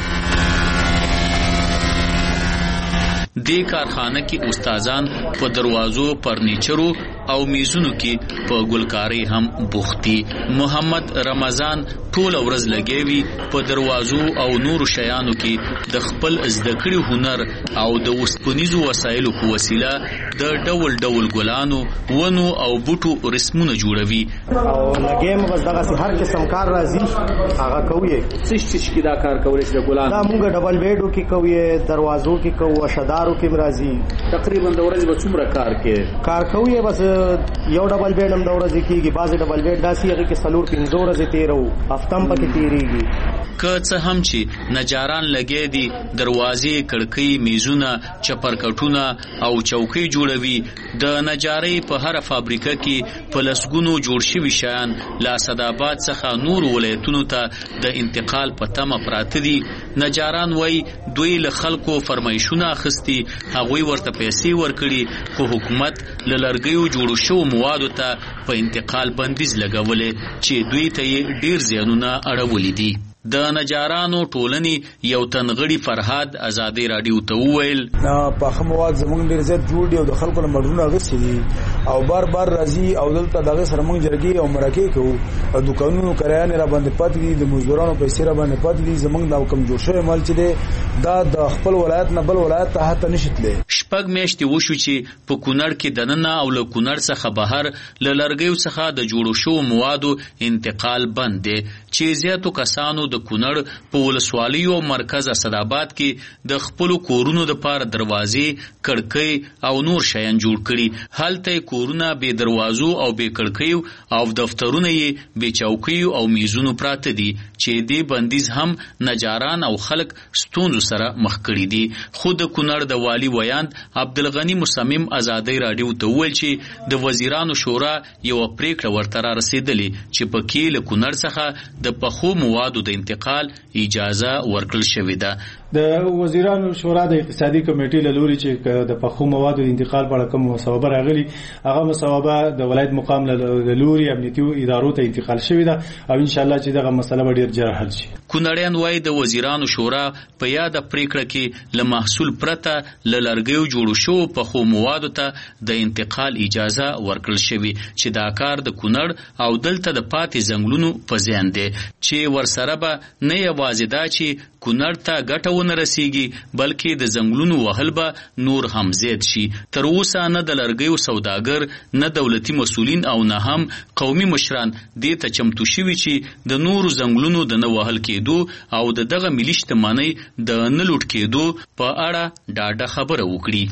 دې کارخانه کې استادان په دروازو، فرنیچرو او میزونو کې په ګلکاري هم بوختي. محمد رمضان ټول ورځ لګوي په دروازو او نورو شیانو کې د خپل زده کړي هنر او د اوسپنیزو وسایلو په وسیله د ډول ډول ګلانو، ونو او بوټو رسمونه جوړوي. او لګیم بس دغه هر قسم کار راځي هغه کوي. څه چې دا کار کولای شي ګلان دا موږ ډبل بیډو کې کوي، دروازو کې کوي، شدارو کې راځي. تقریبا د ورځې به څومره کار کوي؟ کار کوي بس یو ډبل بیډ هم د ورځې کېږي. بعضې ډبل بیډ داسې هغې کې څلور پنځه ورځې تېروو، هفته هم پکې تېرېږي. که څه هم چې نجاران لګې دي دروازې، کړکۍ، میزونه، چپرکټونه او چوکۍ جوړوي، د نجارۍ په هر فابریکه کې په لسګونو جوړ شوي شیان له اسداباد څخه نور ولایتونو ته د انتقال په تمه پراته دي. نجاران وایي دوی له خلکو فرمایشونه اخیستي، هغوی ورته پیسې ورکړي، خو حکومت له لرګیو جوړو شوو موادو ته په انتقال بندیز لګولې چې دوی ته یې ډیر زیانونه اړولي دي. د نجارانو ټولنې یو تنغړي فرهاد آزادۍ راډیو ته وویل پاخه مواد زمونږ ډېر زیات جوړ دي او د خلکو له مډرونه اخیستي دي او بار بار راځي او دلته دغه سره موږ جرګې او مرکې کوو. دوکانونو کرایانې را باندې پاتې دي، د مزدورانو پیسې را باندې پاتې دي. زمونږ دا کم جوړ شوی مال چې دی دا د خپل ولایت نه بل ولایت ته حتی نشي تللی. شپږ میاشتې وشو چې په کونړ کې دننه او له کونړ څخه بهر له لرګیو څخه د جوړو شوو موادو انتقال بند دی چې زیاتو کسانو د کونړ په ولسوالیو او مرکز اسداباد کې د خپل کورونو د پاره دروازې، کړکۍ او نور شیان جوړ کړي. هلته کورونه بے دروازو او بے کړکیو او دفترونه یې بے چوکیو او میزونو پراته دي چې دې بندیز هم نجاران او خلک ستونزو سره مخ کړي دي. خود کونړ د والی ویاند عبدالغنی مصمم آزادۍ راډیو ته وویل چې د وزیرانو شورا یو پریکړه ورته را رسیدلې چې پکې له کونړ څخه د پخو موادو د انتقال اجازه ورکړل شوې ده. د وزیرانو شورا د اقتصادي کمیټې له لوري چې د پخو موادو د انتقال په اړه کوم مصوبه راغلي، هغه مصوبه د ولایت مقام له لوري امنیتي ادارو ته انتقال شوې ده او ان شاء الله چې دغه مسله به ډیر ژر حل شي. کونړیان وایي د وزیرانو شورا په یاده پریکړه کې له محصول پرته له لرګیو جوړو شوو پخو موادو ته د انتقال اجازه ورکړل شوې چې دا کار د کونړ او دلته د پاتې ځنګلونو په زیان دی چې ورسره به نه یوازې دا چې کونړ ته ګټه ونه رسیږي بلکې د ځنګلونو وهل به نور هم زیات شي. تر اوسه نه د لرګیو سوداګر، نه دولتي مسؤلین او نه هم قومي مشران دې ته چمتو شوي چې د نورو ځنګلونو د نه وهل کېدو او د دغه ملي شتمنۍ د نه لوټ کېدو په اړه ډاډه خبره وکړي.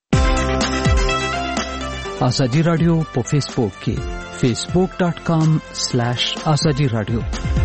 ازادي راډیو په فیسبوک کې facebook dot com slash azadi radio.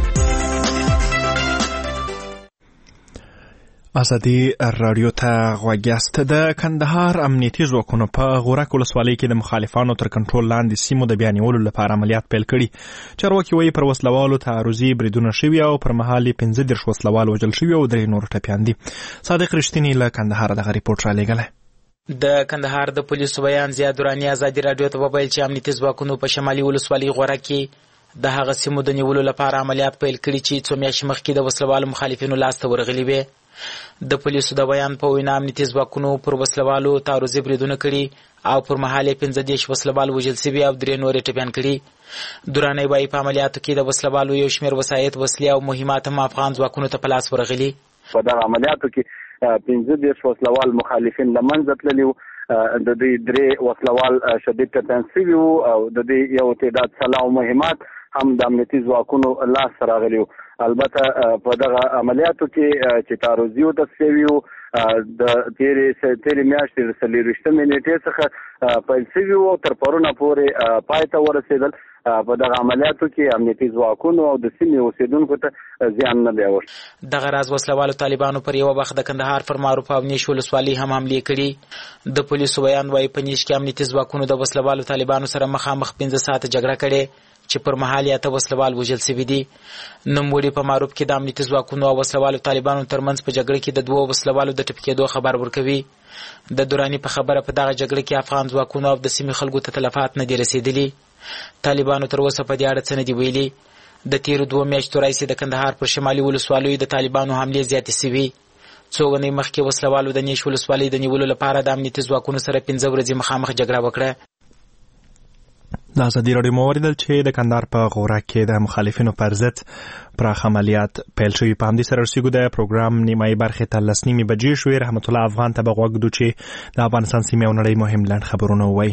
ازادي راډیو ته غوږ یاست. د کندهار امنیتي ځواکونو په غورک ولسوالۍ کې د مخالفانو تر کنټرول لاندې سیمو د بیا نیولو لپاره عملیات پیل کړي. چارواکي وایي پر وسلوالو تعرضي بریدونه شوي او پر مهال یې پنځه دېرش وسلوال وژل شوي او درې نور ټپیان دي. صادق رښتینی له کندهار دغه ریپورټ رالیږلی. د کندهار د پولیسو بیان زیاد دراني ازادي راډیو ته وویل چې امنیتي ځواکونو په شمالي ولسوالۍ غورک کې د هغه سیمو د نیولو لپاره عملیات پیل کړي چې څو میاشتې مخکې د وسلوالو مخالفینو لاسته ورغلي وې. د پولیسو د بیان په وینا امنیتي ځواکونو پر وسلوالو تعرضي بریدونه کړي او پر مهال یې پنځه دېرش وسلوال وژل شوي او درې نور ټپیان کړي. دراني وایي په عملیاتو کې د وسلوالو یو شمېر وسایط، وسلې او مهمات هم افغان ځواکونو ته په لاس ورغلي. په دغه عملیاتو کې پنځه دېرش وسلوال مخالفین له منځه تللي وو. د دې درې وسلوال شدید ټپیان شوي وو او د دې یو تعداد سلاح او مهمات هم د امنیتي ځواکونو لاس راغلي وو. البته په دغه عملیاتو کې چې تعرضي وته شوي وو د تیرې تیرې میاشتې د څلورویشتمې نیټې څخه پیل شوي وو تر پرونه پورې پای ته ورسېدل. په دغه عملیاتو کې امنیتي ځواکونو او د سیمې اوسیدونکو ته زیان نه دی اوښتی. دغه راز وسلوالو طالبانو پر یوه وخت د کندهار پر معروف او نیش ولسوالۍ هم حملې کړي. د پولیسو بیان وایي په نیش کې امنیتي ځواکونو د وسلوالو طالبانو سره مخامخ پنځه ساعته جګړه کړې چې پر مهال یې اته وسلوال وژل سوي دي. نوموړي په معروف کې د امنیتي ځواکونو او وسلوالو طالبانو ترمنځ په جګړه کې د دوو وسلوالو د ټپي کېدو خبر ورکوي. د دوراني په خبره په دغه جګړه کې افغان ځواکونو او د سیمې خلکو ته تلفات نه دي رسېدلي. طالبانو تر اوسه په دې اړه څه نه دي ویلي. د تیرو دوه میاشتو راهیسې د کندهار پر شمالي ولسوالیو د طالبانو حملې زیاتې سوي. څو ونې مخکې وسلوالو د نیش ولسوالۍ د نیولو لپاره د امنیتي ځواکونو سره پنځه ورځې مخامخ جګړه وکړه. د ازادي راډیو مو واوریدل چې د کندهار په غورک کې د مخالفینو پر ضد پراخ عملیات پیل شوي. په همدې سره رسیږو د پروګرام نیمایي برخې ته لس نیمې بجې شوې. رحمت الله افغان ته به غوږ ږدو چې د افغانستان سیمې او نړۍ مهم لنډ خبرونه ووایي.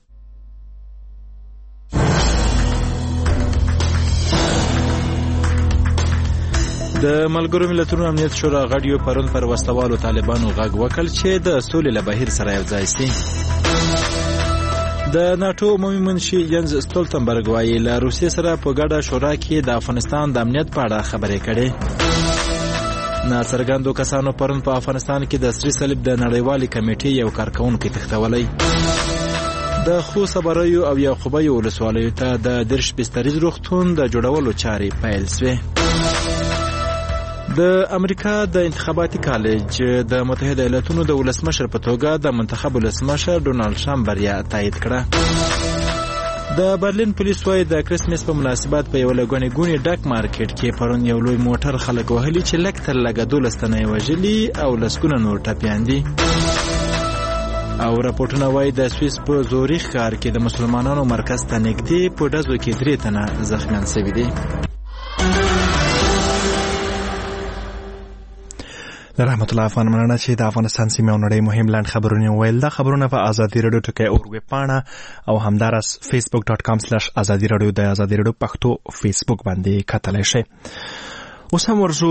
د ملګرو ملتونو امنیت شورا غړیو پرون پر وسلوالو طالبانو غږ وکړ چې د سولې له بهیر سره یو ځای سي. د ناتو عمومي منشي ینز ستولتنبرګ وایي له روسیې سره په ګډه شورا کې د افغانستان د امنیت په اړه خبرې کړې. ناڅرګندو کسانو پرون په افغانستان کې د سري صلیب د نړیوالې کمیټې یو کارکوونکی تښتولی. د خوست صبریو او یعقوبیو ولسوالیو ته د دېرش بستریز روغتون د جوړولو چارې پیل سوې. د امریکا د انتخاباتي کالج د متحده ایالاتونو د ولسمشر په توګه د منتخب ولسمشر ډونالد ټرمپ بریا تایید کړه. د برلین پولیس وايي د کرسمس په مناسبت په یو لګونې ګونې ډک مارکیټ کې پرون یو لوی موټر خلک وهلي چې لږ تر لږه دولس تنه یې وژلي او لسګونه نور ټپیان دي. او راپورټونه وايي د سویس په زوریخ ښار کې د مسلمانانو مرکز ته نږدې په ډزو کې درې تنه زخمیان شوي دي. د رحمت الله افغان مننه چې د افغانستان سیمې او نړۍ مهم لنډ خبرونه ویل. دا خبرونه په ازادي راډیو ټکی اور ویب پاڼه او همدارس فیسبوک ډاټ کام سلاش ازادي راډیو د ازادي راډیو پښتو فیسبوک باندې کتلی شئ. اوس هم ورځو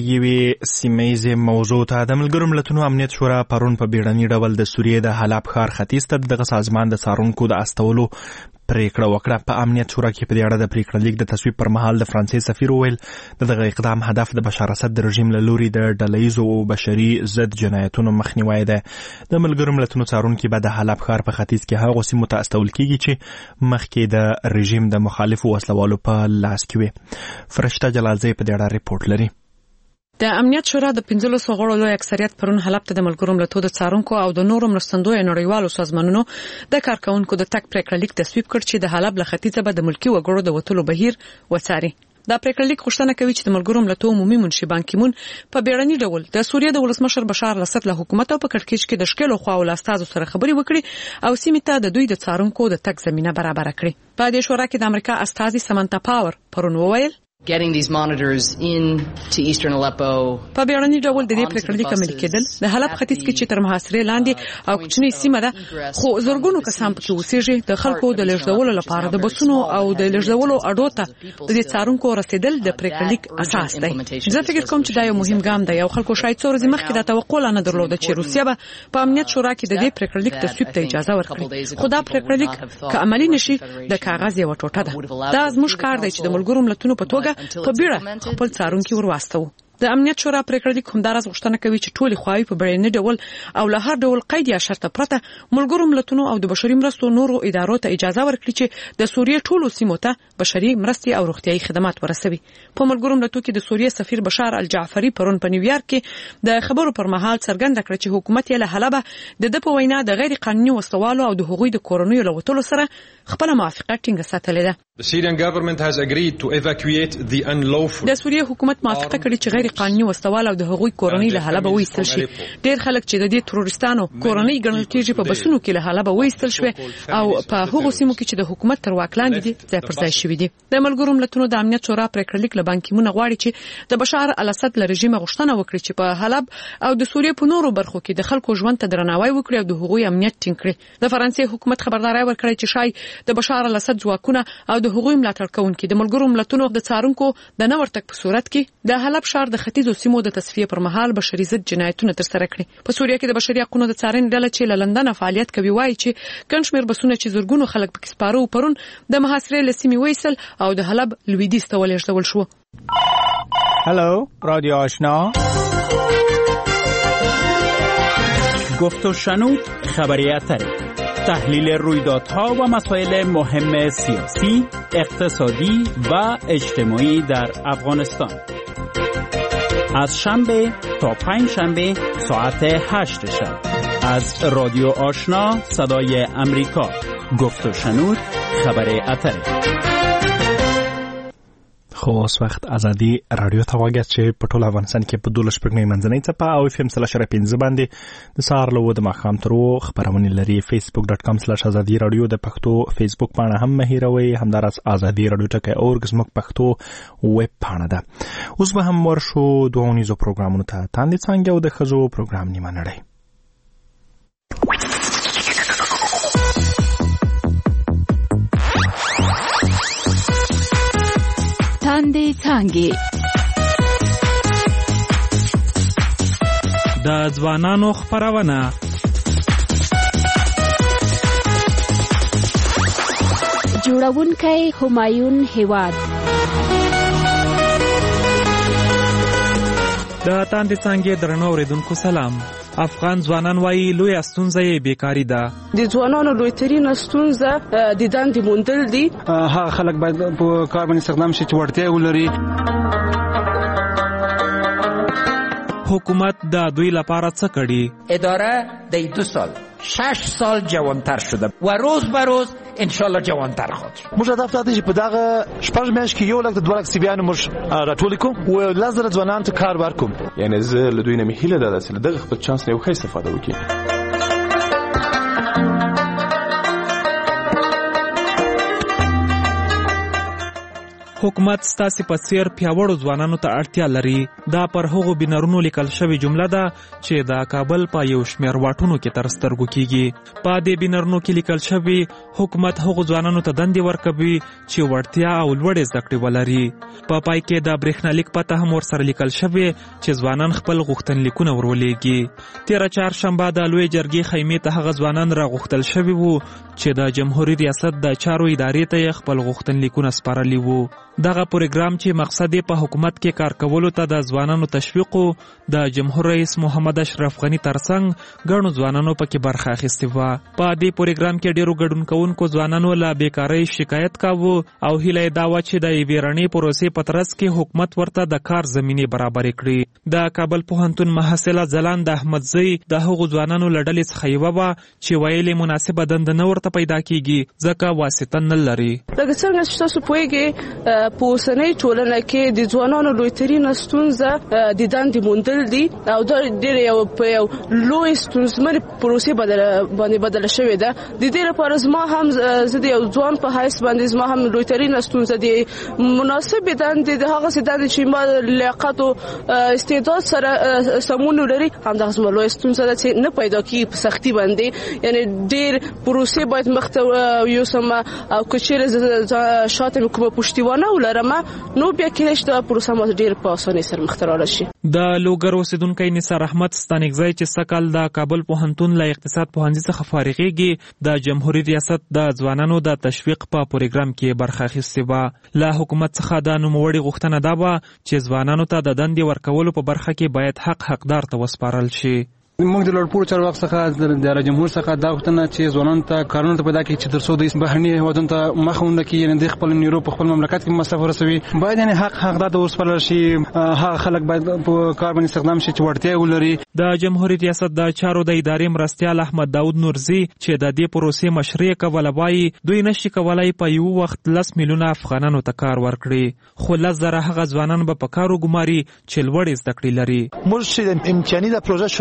یوې سیمهیزې موضوع ته. د ملګرو ملتونو امنیت شورا پرون په بیړني ډول د سوریې د حلب ښار ختیځ ته دغه سازمان د څارونکو د استولو پریکړه وکړه. په امنیت شورا کې په دې اړه د پریکړه لیک د تصویب پر مهال د فرانسې سفیر وویل د دغه اقدام هدف د بشار اسد د رژیم له لوري د ډلهییزو او بشري ضد جنایتونو مخنیوی دی. د ملګرو ملتونو څارونکي به د حلب ښار په ختیځ کې هغو سیمو ته استول کیږي چې مخکې د رژیم د مخالفو وسلوالو په لاس کې وي. فرشته جلالزی په دې اړه ریپورت لري. د امنیت شورا د پنځلسو غړو لوی اکثریت پرون حلب ته د ملګرو ملتونو د څارونکو او د نورو مرستندویو نړیوالو سازمانونو د کارکونکو د تک پریکړه لیک تصویب کړ چې د حلب له ختیځه به د ملکي وګړو د وټولو بهیر وڅاري. دا پریکړه لیک غوښتنه کوي چې د ملګرو ملتونو عمومي منشي بان کی مون په بیړني ډول د سوریې د ولسمشر بشار الاسد له حکومت او په کړکېچ کې د شکل خو او لاستازو سره خبري وکړي او سیمې ته د دوی د څارونکو د تک زمينه برابر کړي. په دې شورا کې د امریکا استازي سمانتا پاور پرون وویل Getting these monitors in to eastern Aleppo. په بیړني ډول د دې پریکړې لیک عملي کېدل د حلب ختیځ کې چې تر محاصرې لاندې او کوچنۍ سیمه ده خو زورګونو کسان پکې اوسېږي. د خلکو د لږدولو لپاره د بسونو او د لږدولو اډو ته د دې څارونکو رسیدل د پریکړې لیک اساس دی. زه فکر کوم چې دا یو مهم ګام دی. یو خلکو شاید څو ورځې مخکې دا توقع نه درلوده چې روسیه به په امنیت شورا کې د دې پریکړې لیک تصویب ته اجازه ورکړي. خو دا پریکړې لیک که عملي نشي د کاغذ یو ټوټه ده. دا زموږ کار دی چې د ملګرو ملتونو په توګه په بیړه خپل څارونکي ورواستو. د امنیت شورا پریکړه لیک همدارس غوښتنه کوي چې ټولې خواوې په بیړني ډول او له هر ډول قید یا شرط پرته ملګرو ملتونو او د بشري مرستو نورو ادارو ته اجازه ورکړي چې د سوریې ټولو سیمو ته بشري مرستې او روغتيایي خدمات ورسوي. په ملګرو ملتونو کې د سوریې سفیر بشار الجعفری پرون په نیویارک کې د خبرو پر مهال څرګنده کړه چې حکومت یې له حلب د د په وینا د غیر قانوني وسلوالو او د هغوی د کورونو له وټولو سره خپل موافقه ټینګه ساتلې ده. The Syrian government has agreed to evacuate the unlawful. د سوریې حکومت موافقه کړې چې غیر قانوني وسوال او د هغوی کورنۍ له حلب وایستل شي. ډېر خلک چې د دې تروریستانو کورنۍ ګڼل کېږي په بسونو کې له حلب وایستل شوی او په هغو سیمو کې چې د حکومت تر واک لاندې دي ځای پر ځای شوي دي. د ملګرو ملتونو د امنیت شورا پریکړه لیک له بان کی مون غواړي چې د بشار الاسد له رژیم غوښتنه وکړي چې په حلب او د سوریې په نورو برخو کې د خلکو ژوند ته درناوی وکړي او د هغوی امنیت ټینګ کړي. د فرانسې حکومت خبرداري ورکړي چې شای د بشار الاسد ځواکونه او د هغوی ملاتړ کوونکي د ملګرو ملتونو د څارونکو د نورتک په صورت کې د حلب ښار د د ختیځو سیمو د تصفیه پر مهال بشري ضد جنایتونه ترسره کړي. په سوریه کې د بشري حقوقو د څارنې ډله چې له لندن فعالیت کوي وایي چې ګڼ شمېر بسونه چې زرګونو خلک پکې سپاره و پرون د محاصرې له سیمې وایسل او د حلب لویدیځ ته ولېږدول شو. هلو رادیو آشنا، گفت و شنود خبری اتری، تحلیل رویدادها و مسائل مهم سیاسی، اقتصادی و اجتماعی در افغانستان. از شنبه تا پنج شنبه ساعت هشت شب از رادیو آشنا صدای امریکا. گفت و شنود خبری اتری. خو اوس وخت ازادي رادیو ته واګه چې په ټول افغانستان کې په دولس پرګنې منځنۍ څپه او اف ام سلاشره پنځه باندې د سهار له وده ماښام تر خبرونه لري. فیسبوک ډاټ کام سلاش ازادي رادیو د پښتو فیسبوک پاڼه هم مهیروي، همدارس ازادي رادیو ټکی اورګ زموږ پښتو ویب پاڼه ده. اوس به هم ورشو دوه نيزو پروګرامونو ته. تاندې څنګه او د خزو پروګرام نیمه نړۍ. تاندې څنګه د ځوانانو خبرونه جوړونکی همایون هیواد. د تاندې څنګه درنو اوریدونکو سلام. افغان ځوانان وايي لوی ستونزه یې بیکاری ده. د ځوانانو لوی ترين ستونزه د دندې موندل دي. هغه خلک باید په کار باندې استخدام شي چې وړتیا ولري. حکومت د دوی لپاره څه کړي؟ اداره د دو سال شش سال جوانتر شده و روز به روز ان شاء الله جوانتر خواهد. موږ هدف دا دی چې په دغه شپږ میاشتې کې یو لک د دوه لک سیبیانو موږ راټول کړو او لزر ځوانانو ته کار ورکړو. یعنی زه له دوی نه مې هیله ده چې دغه خپل چانس نه یو ښه استفاده وکړي. حکومت ستاسو په څیر پیاوړو ځوانانو ته اړتیا لري. دا پر هغو بنرونو لیکل شوی جمله ده چې د کابل په یو شمېر واټونو کې تر سترګو کیږي. په دې بنرونو کې لیکل شوی حکومت هغو ځوانانو ته دندې ورکوي چې وړتیا او لوړې زده کړې ولري. په پای کې د برېښنالیک پته هم ورسره لیکل شوی چې ځوانان خپل غوښتنلیکونه ورولېږي. تېره چهارشنبه د لوی جرګې خیمې ته هغه ځوانان راغوښتل شوي وو چې د جمهوریت ریاست د چارو ادارې ته خپل غوښتنلیکونه سپارلي وو. دغه پروګرام چې مقصد په حکومت کې کار کولو ته د ځوانانو تشویق او د جمهور رئیس محمد اشرف غنی ترڅنګ ګڼو ځوانانو پکې برخه اخیستې و. په دې پروګرام کې ډیرو ګډونکوونکو ځوانانو له بیکارۍ شکایت کاوه او هیله یې دا و چې د یوې رڼې پروسې په ترڅ کې حکومت ورته د کار زمینې برابرې کړي. د کابل پوهنتون محصله ځلاند احمدزی د هغو ځوانانو له ډلې څخه یوه وه چې ویلې مناسبه دنده نه ورته پیدا کیږي ځکه واسطه نه لري. لکه څنګه چې تاسو پوهیږئ په اوسنۍ ټولنه کې د ځوانانو لوی ترين ستونزه د دندې موندل دي او دا ډېر یو په یو لوی ستونزمن پروسې بدل باندې بدل شوې ده. د دې لپاره زما هم زه د یو ځوان په حیث باندې زما هم لوی ترين ستونزه دي مناسب دندې د هغه څه د چې ما لیاقت او استعداد سره سمون لري هم د زما لوی ستونزه ده چې نه پیدا کیږي په سختي باندې. یعنی ډېر پروسې باید مخته یو سم او کچېره شاته کومه پښتیوانه ولرم نو بیا کېدای شي دا پروسه مو ډېر په اسانۍ سره مخته راوړل شي. د لوګر اوسیدونکی نثار احمد ستانکزی چې سکل د کابل پوهنتون له اقتصاد پوهنځي څخه فارغېږي د جمهوریت ریاست د ځوانانو د تشویق په پروګرام کې برخه اخیستې وه. له حکومت څخه د نوموړي غوښتنه دا وه چې ځوانانو ته د دندې ورکولو په برخه کې باید حق حقدار ته وسپارل شي. موږ د لوړپوړو چارواکو څخه د رئیس جمهور څخه دا غوښتنه چې ځوانانو ته کارونه ته پیدا کړي چې تر څو د بهرني هیوادونو ته مخه ونه کړي، یعنې د خپل نیرو په خپل مملکت کې مصرف ورسوي. باید یعنې حق حقدار ته وسپارل شي. هغه خلک باید په کار باندې استخدام شي چې وړتیا ولري. د جمهوریت ریاست د چارو د ادارې مرستیال احمد داود نورزي چې د دې پروسې مشري کوله وایي دوی نشي کولای په یو وخت لس میلیونه افغانانو ته کار ورکړي، خو لس زره هغه ځوانان به په کار وګماري چې لوړې زده کړې لري. موږ چې امکاني د پروژه شروع کړه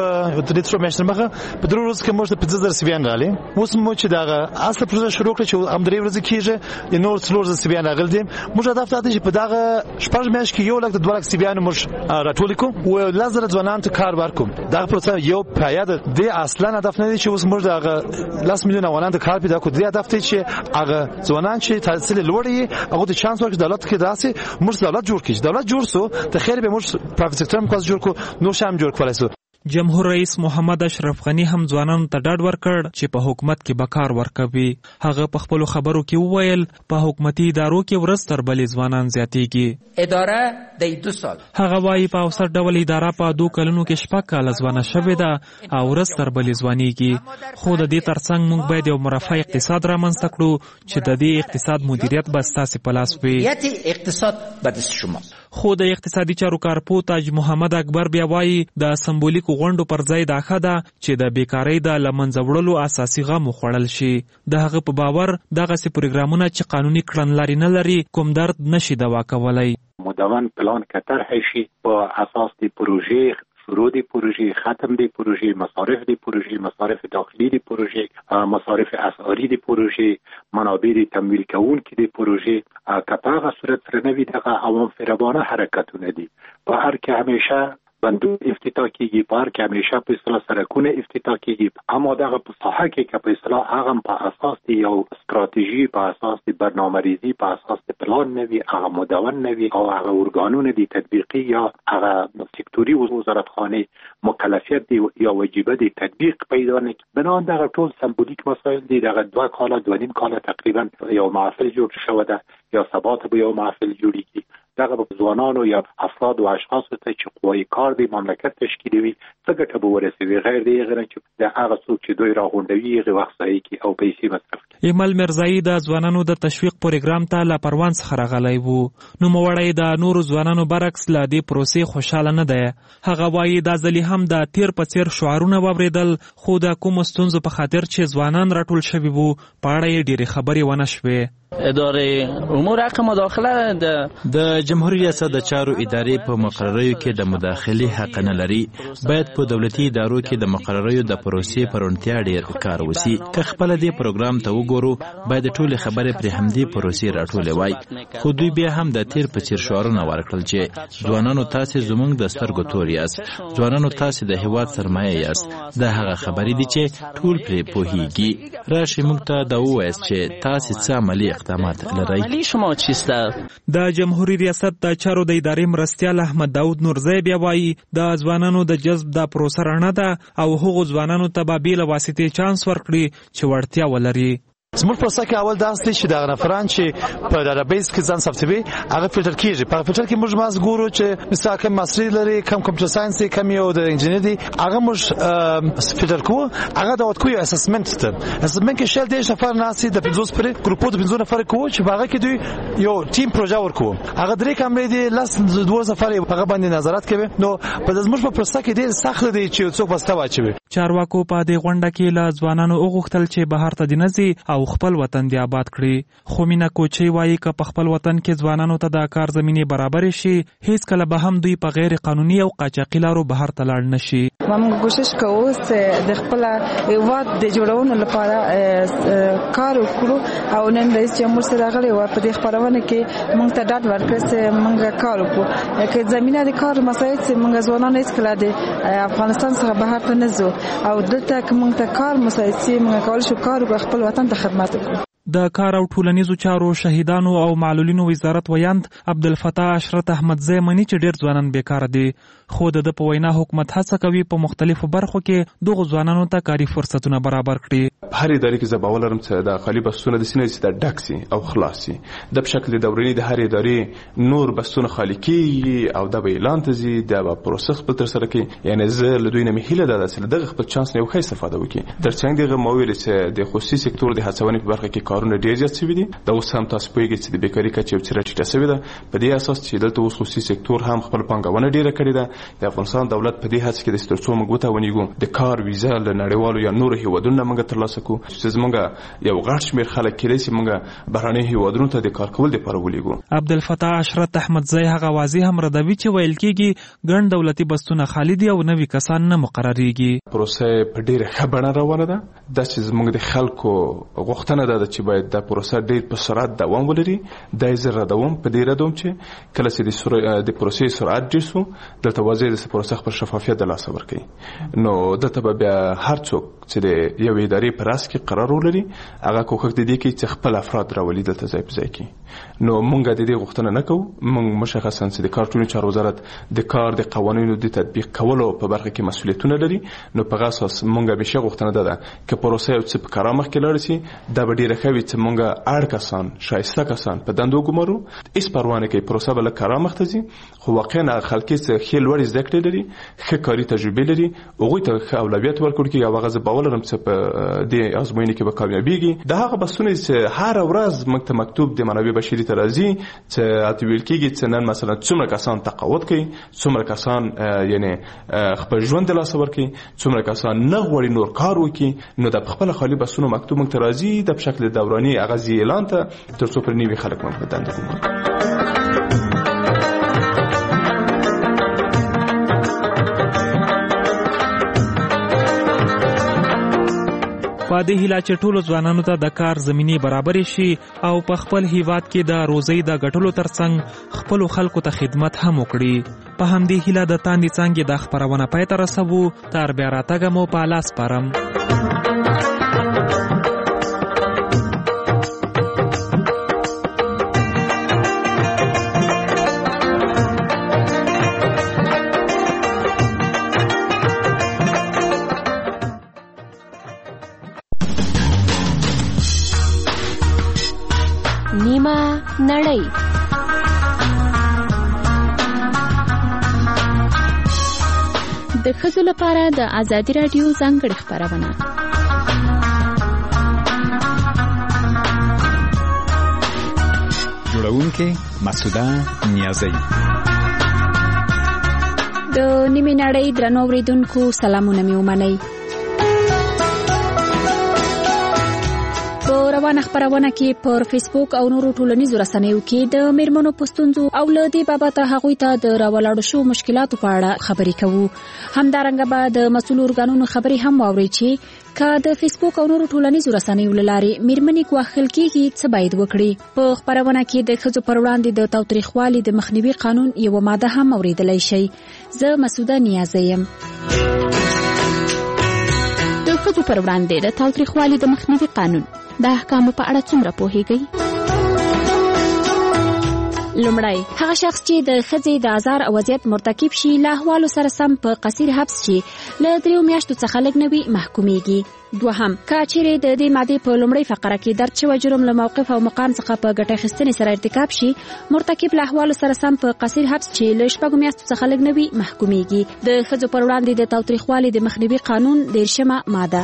په د تر میاشتې مخه په درو ورځو کې موږ د پنځه زره سیویان راغلي. اوس مو چې دا اصل پروژه شروع کړه چې هم درې ورځې کېږي د نور څلور زره سیویان راغلي دي. موږ هدف دا دی چې په دغه شپږ میاشتې کې یو لک د دوه لک سیویان موږ راټول کړو او لزر ځوانان ته کار ورکړو. دا پروسه یو پایاده دی، اصلا هدف نه دی چې اوس موږ دغه لاس میلیون افغانان ته کار پیدا کړو. دی هدف دی چې هغه ځوانان چې تحصیل لوړ یې هغه ته چانس ورکړي دولت کې راسي موږ دولت جوړ کړي. دولت جوړ سو ته خیر به موږ پرایویت سکتور هم کوز جوړ کو نو شام جوړ کولای سو. جمهور رئیس محمد اشرف غنی هم ځوانانو ته ډاډ ورکړ چې په حکومت کې به کار ورکوي. هغه په خپلو خبرو کې وویل په حکومتي ادارو کې ورځ تر بلې ځوانان زیاتېږي. اداره د دو سال هغه وایي په اوسط ډول اداره په دوه کلونو کې شپږ کاله ځوانه شوې ده او ورځ تر بلې ځوانېږي. خو د دې ترڅنګ موږ باید یو مرفع اقتصاد رامنځته کړو چې د دې اقتصاد مدیریت به ستاسې په لاس وي. اقتصاد به دست شما. خو د اقتصادي چارو کارپو تاج محمد اکبر بیا وایي د سمبولیکو غونډو پر ځای دا ښه ده چې د بیکارۍ د له منځه وړلو اساسي غم وخوړل شي. د هغه په باور دغسې پروګرامونه چې قانوني کړنلارې نه لري کوم درد نشي دوا کولی. مدون پلان که طرح شي په اساس د پروژې شروع دی پروژه، ختم دی پروژه، مصارف دی پروژه، مصارف داخلی دی پروژه، مصارف اسعاری دی پروژه، منابع دی تمویل کوونکي دی پروژه. که په هغه صورت سره نوي دغه عوام فریبانه حرکتونه دي په هر کې همیشه بندون افتتاح کیږي، په هر کې همیشه په اصطلاح سرکونه افتتاح کیږي. اما دغه په ساحه کې که په اصطلاح هغه په اساس دی یو استراتیژي، په اساس دی برنامه‌ریزی، په اساس دی پلان نوي، هغه مدون نوي او هغه ارګانونه دی تطبیقي یا هغه سکتوري وزارتخانه مکلفیت دی یا وجیبه دی تطبیق پیدا نه کی. بنابراین دغه ټول سمبولیک مسائل دی. دغه دوه کاله دوه نیم کاله تقریبا یو محفل جوړ شوه ده یا سبات به یو محفل جوړیږي. دغه ځوانانو یا افراد او اشخاص ته چې قوی کار دی مملکت تشکیلوي څه ګټه به ورسوي غیر دی غیر چې د هغه څوک چې دوی راغونډوي هغه وخت ځای کی او پیسې مصرف کوي. ایمل مرزایی د ځوانانو د تشویق پروګرام ته لا پروان څخه راغلی وو. نو موړی د نورو ځوانانو برعکس لا دې پروسې خوشاله نه دی. هغه وایي دا ځلې هم د تیر په څیر شعارونه واوریدل خو د کوم ستونزو په خاطر چې ځوانان راټول شوي وو په اړه یې ډېرې خبرې ونه شوې. اداره امور حق مداخله د د جمهوریت ریاست د چارو ادارې په مقرریو کې د مداخلې حق نه لري. باید په دولتي ادارو کې د مقرریو د پروسې پر اړتیا ډیر کار وسی. که خپل دې پروګرام ته وګورو باید ټول خبرې پر همدې پروسې راټولې وای. خو دوی بیا هم د تیر په څیر شعارونه ورکړل چې ځوانانو تاسو زمونږ د سترګو تور یاست، ځوانانو تاسو د هیواد سرمایه یاست. دا هغه خبرې دي چې ټول پرې پوهیږي. راشي موږ ته دا ووایست چې تاسو څه عملي اقدامات لرئ. د جمهوریت ریاست د چارو د ادارې مرستیال احمد داود نورزی بیا وایي د ځوانانو د جذب د پروسه رڼه ده او هغو ځوانانو ته به بېله واسطې چانس ورکړي چې وړتیا ولري. زموږ پروسه کې اول داس دي چې دا نفران چې په ډیټابیس کې ځان ثبتوي هغه فلټر کیږي. په فلټر کې موږ ماس ګورو چې مثلا کوم ماستری لري، کوم کمپیوټر ساينس، کوم یو د انجینری دي، هغه موږ فلټر کوو. هغه د وټ کوی اسسمنت ته اسسمنت کې شل دې نفر ناسي د پنځوس پر ګروپو د پنځوس نفر کوو چې هغه کې دوی یو ټیم پروژه ورکو. هغه درې کمرې دي لاس دوه نفر هغه باندې نظارت کوي. نو په زموږ په پروسه کې ډېر سخت دي چې څوک وسته واچوي. چارواکو په دې غونډه کې له ځوانانو وغوښتل چې بهر ته دینځي او خپل وطن دی آباد کړي. خو مینا کوچي وایي که په خپل وطن کې ځوانانو ته د کار زمینه برابر شي هیڅ کله به هم دوی په غیر قانوني او قاچاقي لارو بهر ته لاړ نشي. موږ کوشش کوو چې د خپل هیواد د جوړونې لپاره کار وکړو او نن رئیس جمهور سره غلي و په دې خبرونه کې موږ ته ډاډ ورکړ چې موږ کار وکړو. که زمينه د کار مسایل چې موږ ځوانان هیڅ کله د افغانستان څخه بهر ته نه ځو او دلته موږ ته کار مسایل چې موږ کول شو کار وکړو خپل وطن ته خدمت وکړو. د کار او ټولنیزو چارو شهیدانو او معلولینو وزارت ویاند عبدالفتاح اشرت احمدزی مني چې ډیر ځوانان بیکاره دي. خو د په وینا حکومت هڅه کوي په مختلفو برخو کې دغه ځوانانو ته کاري فرصتونه برابر کړي. هر ادارې کې زه باور لرم چې د خالي بسونه د سینې چې د ډکسي او خلاصي د په شکل دوراني د هر ادارې نور بسونه خالي کیږي او د اعلان ته زی د پروسس په تر سره کې. یعنی زه له دوی نه مهیله ده چې دغه خپل چانس نه وخی استفاده وکړي. ترڅنګ دغه مویل چې د خصوصي سکتور د هڅونې په برخه کې کارونه ډیر زیات شوي دي. دا اوس هم تاسو پوهیږئ چې د بیکاري کچه یو څه راټیټه شوې ده. په دې اساس چې دلته اوس خصوصي سکتور هم خپل پانګونه ډیره کړې ده. د افغانستان دولت په دې هڅه کې د سترڅو موږ ته ونیګو د کار ویزا له نړیوالو یا نورو هیوادونو موږ ترلاسه ترلاسه کو چې زمونږ یو غټ شمېر خلک کېدای شي مونږ بهرني هیوادونو ته د کار کول لپاره ولېږو. عبدالفتاح اشرت احمدزی هغه واضح هم ردوي چې ویل کېږي ګڼ دولتي بستونه خالي دي او نوي کسان نه مقرریږي. پروسه په ډېره ښه بڼه روانه ده. دا چې زمونږ د خلکو غوښتنه ده چې باید دا پروسه ډېر په سرعت دوام ولري. دا یې زه ردوم په دې ردوم چې کله چې د پروسې سرعت ډېر سو دلته واضح د پروسه خپل شفافیت د لاسه ورکوي. نو دلته به بیا هر څوک چې د یوې ادارې په راس کې قرار ولري هغه کوښښ د دې کوي چې خپل افراد راولي دلته ځای په ځای کې. نو مونږ د دې غوښتنه نه کوو. مونږ مشخصا چې د کار ټولنې چارو وزارت د کار د قوانینو د تطبیق کولو په برخه کې مسؤلیتونه لري. نو په هغه اساس مونږ به شي غوښتنه ده چې پروسه یو څه په کار مخ کې لاړ شي. دا به ډیره ښه وي چې مونږ اړ کسان شایسته کسان په دندو ګمارو. هیڅ پروا نه کوي پروسه به له کار مخ ته ځي. خو واقعا خلک چې خې لوړ زده کړې لري ښه کاري تجربه لري هغوی ته ښه اولویت ورکړي کې هغه زه باور لرم چې په دې ازموینې کې به کامیابیږي. دا هغه بسونه چې هر ورځ موږ ته مکتوب د منابع بشري ته راځي چې اته ویل کېږي چې نن مثلا څومره کسان تقاعد کوي څومره کسان یعنی خپل ژوند د لاسه ورکوي څومره کسان نه غواړي نور کار وکړي. نو د خپل خالي بسونه مکتوب موږ ته راځي د په شکل دوراني اغازي اعلان ته تر څو پر نیوي خلک موږ په دنده کوو. په دې هیله چې ټولو ځوانانو ته د کار زمینې برابرې شي او په خپل هیواد کې د روزۍ د ګټلو ترڅنګ خپلو خلکو ته خدمت هم وکړي. په همدې هیله د تاندې څانګې د خپرونه پای ته رسوو. تر بیا راتګه مو په لاس سپارم. نیمه نړۍ. د ښځو لپاره د ازادي راډیو ځانګړې خپرونه. جوړونکې مسعوده نیازی. د نیمه نړۍ درنو اوریدونکو سلامونه مې ومنئ. په روانه خپرونه کې پر فیسبوک او نورو ټولنیزو رسنیو کې د میرمنو په ستونزو او له دې بابته هغوی ته د راولاړو شوو مشکلاتو په اړه خبرې کوو. همدارنګه به د مسؤلو ارګانونو خبرې هم واورئ چې که د فیسبوک او نورو ټولنیزو رسنیو له لارې میرمنې ګواښل کېږي څه باید وکړي. په خپرونه کې د ښځو پر وړاندې د تاوتریخوالي د مخنیوي قانون یوه ماده هم اورېدلی شئ. زه مسعوده نیازی یم. د ښځو پر وړاندې د تاوتریخوالي د مخنیوي قانون د احکامو په اړه څومره پوهیږئ؟ لومړی هغه شخص چې د ښځې د ازار او اذیت مرتکب شي له احوالو سره سم په قصیر حبس چې له دریو میاشتو څخه لږ نه وي محکومیږي. دوهم که چیرې د دې مادې په لومړۍ فقره کې درج شوی جرم له موقف او مقام څخه په ګټه اخیستنې سره ارتکاب شي مرتکب له احوالو سره سم په قصیر حبس چې له شپږو میاشتو څخه لږ نه وي محکومیږي. د ښځو پر وړاندې د تاوتریخوالي د مخنیوي قانون دېرشمه ماده.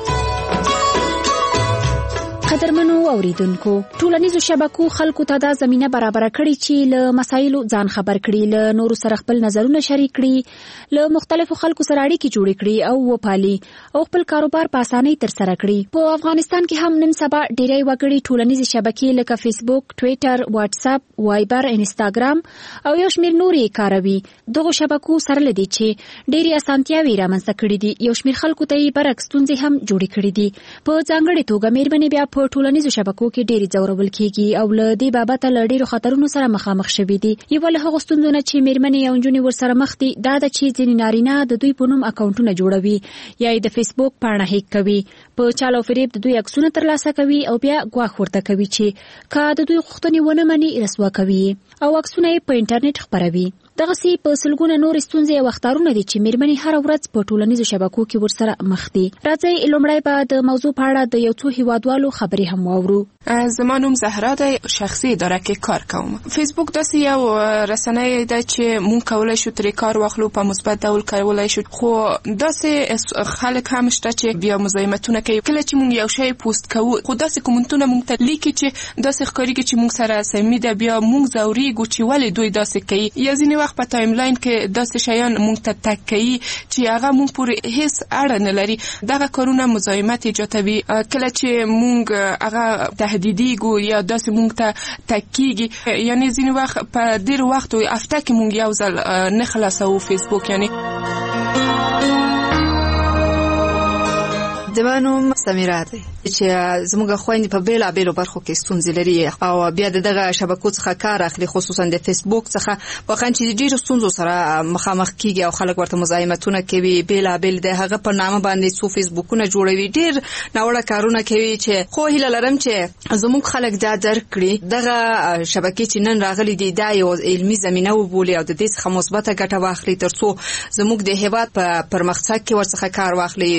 قدرمنو اوریدونکو، ټولنیزو شبکو خلکو ته دا زمینه برابره کړي چې له مسایلو ځان خبر کړي، له نورو سره خپل نظرونه شریک کړي، له مختلفو خلکو سره اړیکې جوړې کړي او وپالي او خپل کاروبار په اسانۍ ترسره کړي. په افغانستان کې هم نن سبا ډېری وګړي ټولنیزې شبکې لکه فیسبوک، ټویټر، واتس اپ، وایبر، انستاګرام او یو شمېر نورې کاروي. دغو شبکو سره لدی چې ډېرې اسانتیاوې رامنځته کړي دي، یو شمېر خلکو ته یې برعکس ستونزې هم جوړې کړي دي. په ځانګړې توګه میرمنې بیا په ټولنیزو شبکو کې ډېری ځورول کېږي او له دې بابته له ډېرو خطرونو سره مخامخ شوي دي. یوه له هغو ستونزو نه چې میرمنې او نجونې ورسره مخ دي دا ده چې ځینې نارینه د دوی په نوم اکاونټونه جوړوي یا یې د فیسبوک پاڼه هیک کوي، په چال او فریب د دوی عکسونه ترلاسه کوي او بیا ګواښ ورته کوي چې که د دوی غوښتنې ونه مني رسوا کوي او عکسونه یې په انټرنیټ خپروي. دغسې په سلګونه نورې ستونزې او اخطارونه دي چې میرمنې هره ورځ په ټولنیزو شبکو کې ورسره مخ دي. راځئ لومړی به د موضوع په اړه د یو څو هیوادوالو خبرې هم واورو. زما نوم زهرا ده، شخصي اداره کې کار کوم. فیسبوک داسې یو رسنۍ ده چې مونږ کولی شو ترې کار واخلو، په مثبت ډول کولی شو، خو داسې خلک هم شته چې بیا مزاحمتونه کوي. کله چې مونږ یو شی پوسټ کوو خو داسې کومنټونه مونږ ته لیکي چې داسې ښکارېږي چې مونږ سره سمي ده، بیا مونږ ځورېږو چې ولې دوی داسې کوي. یا ځینې وخت په ټایم لاین کې داسې شیان مونږ ته تک کوي چې هغه مونږ پورې هیڅ اړه نه لري. دغه کارونه مزاحمت ایجادوي. کله چې مونږ هغه تهدیدیږو یا داسې مونږ ته تک کیږي، یعنی ځینې وخت په ډېر وخت او هفته کې مونږ یو ځل نه خلاصوو فیسبوک. یعنی زما نوم سمیرا دی چې زموږ خويندې په بیلا بیلو برخو کې ستونزې لري او بیا دغه شبکو څخه کار اخلي، خصوصا د فیسبوک څخه واقعا چې ډېر ستونزو سره مخامخ کیږي او خلک ورته مزاحمتونه کوي. بیلا بیل د هغه په نامه باندې څو فیسبوکونه جوړوي، ډېر ناوړه کارونه کوي چې خو هیله لرم چې زموږ خلک دا درک کړي. دغه شبکې چې نن راغلي دي دا یو علمي زمينه وبولي او د دې څخه مثبته ګټه واخلي ترڅو زموږ د هیواد په پرمختګ کې ورڅخه کار واخلي.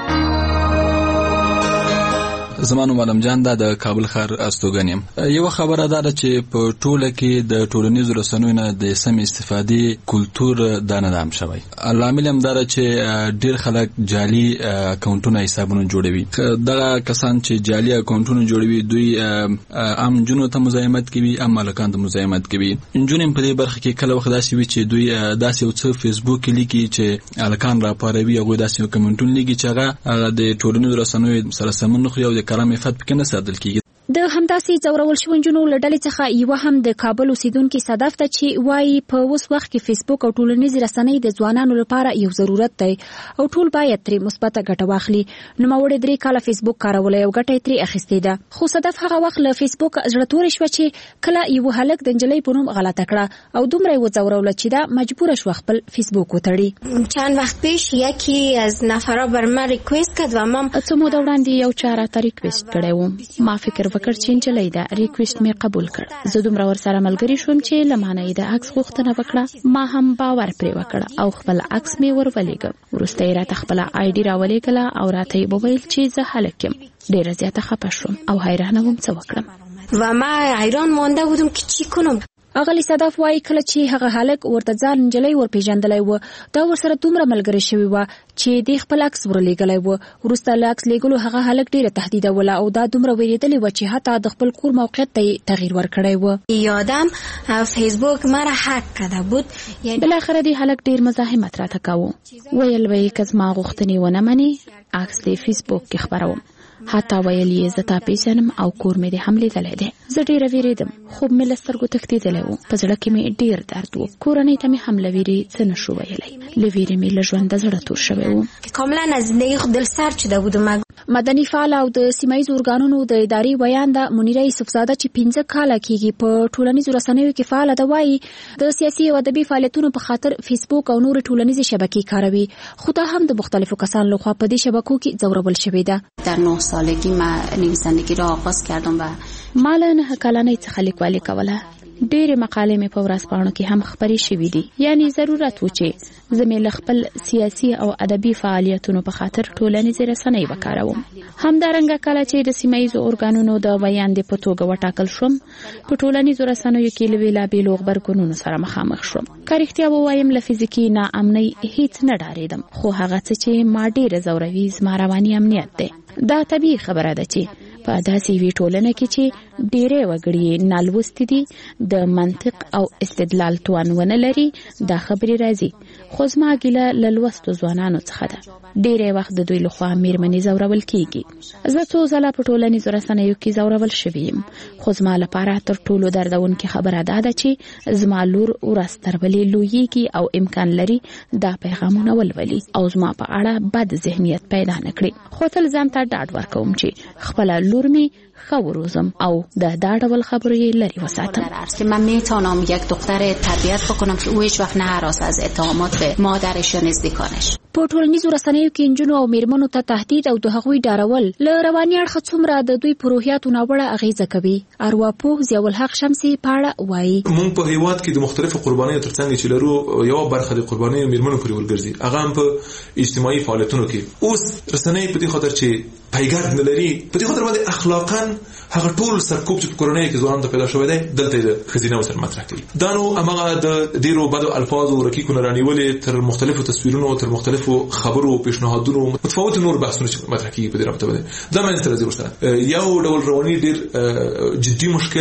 زمانو مدام جان دا د کابل ښار استوګنیم. یو خبره ده چې په ټوله کې د ټولنیزو رسنیو نه د سم استفادې کلچر د نه نام شوی. لامل هم دا چې ډیر خلک جعلي اکاونټونه حسابونه جوړوي. دغه کسان چې جعلي اکاونټونه جوړوي دوی عام جنو ته مزاحمت کوي، عام مالکان ته مزاحمت کوي. انجونم په دې برخه کې کله وخت داسې وي چې دوی داسې یو څه فیسبوک کې لیکي چې الکان را پاروي او داسې کمنټونه لیکي چې هغه د ټولنیزو رسنیو سره سمون خو یو کلام افت پکې نه ساتل کیږي. د همداسې ځورول شوو نجونو له ډلې څخه یوه هم د کابل اوسیدونکې صدف ته چې وایي په اوس وخت کې فیسبوک او ټولنیزې رسنۍ د ځوانانو لپاره یو ضرورت دی او ټول باید ترې مثبته ګټه واخلي. نوموړې درې کاله فیسبوک کارولی او ګټه یې ترې اخیستې ده، خو صدف هغه وخت له فیسبوک زړه تورې شوه چې کله یو هلک د نجلۍ په نوم غلطه کړه او دومره یې وځوروله چې دا مجبوره شوه خپل فیسبوک وتړي. چند وقت پیش یکی از نفرا بر من ریکوست کرد و من څه موده وړاندې یو چا راته ریکوست کړی و. ما فکر وکړ چې نجلۍ ده، ریکوست مې قبول کړ. زه دومره ورسره ملګری شوم چې له ما نه یې د عکس غوښتنه وکړه. ما هم باور پرې وکړ او خپل عکس مې ورولېږه. وروسته یې راته خپله آی ډي راولېږله او راته یې وویل چې زه هلک یم. ډېره زیاته خفه شوم او حیرانه وم څه وکړم و ما حیران مانده بودم که چی کنم. اغلی صدف وایي کله چې هغه هلک ورته ځان نجلۍ ورپېژندلی و دا ورسره دومره ملګری شوی و چې دی خپل عکس ورلیږلی و. وروسته له عکس لیږلو هغه هلک ډېره تهدیدوله او دا دومره ویرېدلی و چې حتی د خپل کور موقعیت ته یې تغییر ورکړی و. یادم فیسبوک مرا هک کرده بود. بالاخره دی هلک ډېر مزاحمت راته کاوه. ویل به یې که زما غوښتنې ونه منې عکس دې فیسبوک کې خپروم. حتی ویل یې زه تا پیژنم او کور مې دې هم لیدلی دی. زه ډېره ویرېدم، خوب مې له سترګو تښتېدلی و. په زړه کې مې ډېر درد و. کورنۍ ته مې هم له ویرې څه نه شو ویلی. له ویرې مې له ژونده زړه تور شوی و. کاملا از زندگی خود دلسرد شده بودم. مدني فعال او د سیمایي ارګانونو د ادارې ویان ده منیره یوسفزاده چې پنځه کاله کېږي په ټولنیزو رسنیو کې فعاله ده وایي د سیاسي او ادبي فعالیتونو په خاطر فیسبوک او نور ټولنیزې شبکې کاروي، خو دا هم د مختلفو کسانو لخوا په دې شبکو کې ځورول شوې ده. در نه سالگی ما نویسندگی را آغاز کردم و ما له نهه کلنۍ څخه لیکوالي کوله. ډېرې مقالې مې په ورځپاڼو کې هم خپرې شوي دي. یعنی ضرورت و چې زه مې له خپل سیاسي او ادبي فعالیتونو په خاطر ټولنیزې رسنۍ وکاروم. همدارنګه کله چې د سیماییزو ارګانونو د ویاندې په توګه وټاکل شوم په ټولنیزو رسنیو کې له بېلابېلو غبرګونونو سره مخامخ شوم. که رښتیا ووایم له فزیکي ناامنۍ هیڅ نه ډارېدم، خو هغه څه چې ما ډېره ځوروي زما رواني امنیت دی. دا طبیعي خبره ده چې په داسې یوې ټولنه کې چې ډېری وګړي نالوستي دي، د منطق او استدلال توان ونه لري، دا خبرې راځي. خو زما ګیله له لوستو ځوانانو څخه ده. ډېری وخت د دوی لخوا میرمنې ځورول کیږي. زه څو ځله په ټولنیزو رسنیو کې ځورول شوې یم، خو زما لپاره تر ټولو دردونکې خبره دا ده چې زما لور ورځ تر بلې لویېږي او امکان لري دا پیغامونه ولولي او زما په اړه بد ذهنیت پیدا نه کړي. خو تل ځان ته ډاډ ورکوم چې خپله لور مې ښه وروزم او د دا ډول خبرو یې لرې وساتم. من میتونم یک دختر تربیت بکنم که او هیچ وقت نه هراس از اتهامات به مادرش یا نزدیکانش. په ټولنیزو رسنیو کې نجونو او میرمنو ته تهدید او د هغوی ډارول له رواني اړخه څومره د دوی په روحیاتو ناوړه اغیزه کوي. ارواپوه ضیاءالحق شمسي په اړه وایي موږ په هیواد کې د مختلفو قربانیو ترڅنګ چې لرو یو برخه د قربانیو میرمنو پورې ورګرځي، هغه هم په اجتماعي فعالیتونو کې. اوس رسنۍ په دې خاطر چې پیګرد نه لري، په دې خاطر باندې اخلاقاً هغه ټول سرکوب چې په کورنۍ کې ځوانانو ته پیدا شوی دی دلته د ښځینه سره مطرح کوي. دا نو هغه د ډېرو بدو الفاظو رکیکو نه رانیولې تر مختلفو تصویرونو تر مختلفو خبرو پیشنهادونو متفاوت نور بحثونه چې مطرح کیږي په دې رابطه باندې دا مې سره ضرورت ده. یو ډول رواني ډېر جدي مشکل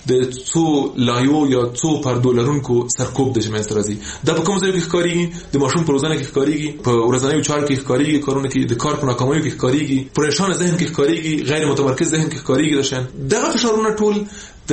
د څو لایو یا څو پردو لرونکو سرکوب د جمعیت راځي. دا په کوم ځای کې ښکاریږي؟ د ماشوم په روزنه کې ښکاریږي، په ورځنیو چارو کې ښکاریږي، کارونه کې د کار په ناکامیو کې ښکاریږي، پریشان ذهن کې ښکاریږي، غیر متمرکز ذهن کې ښکاریږي. دشان دغه فشارونه ټول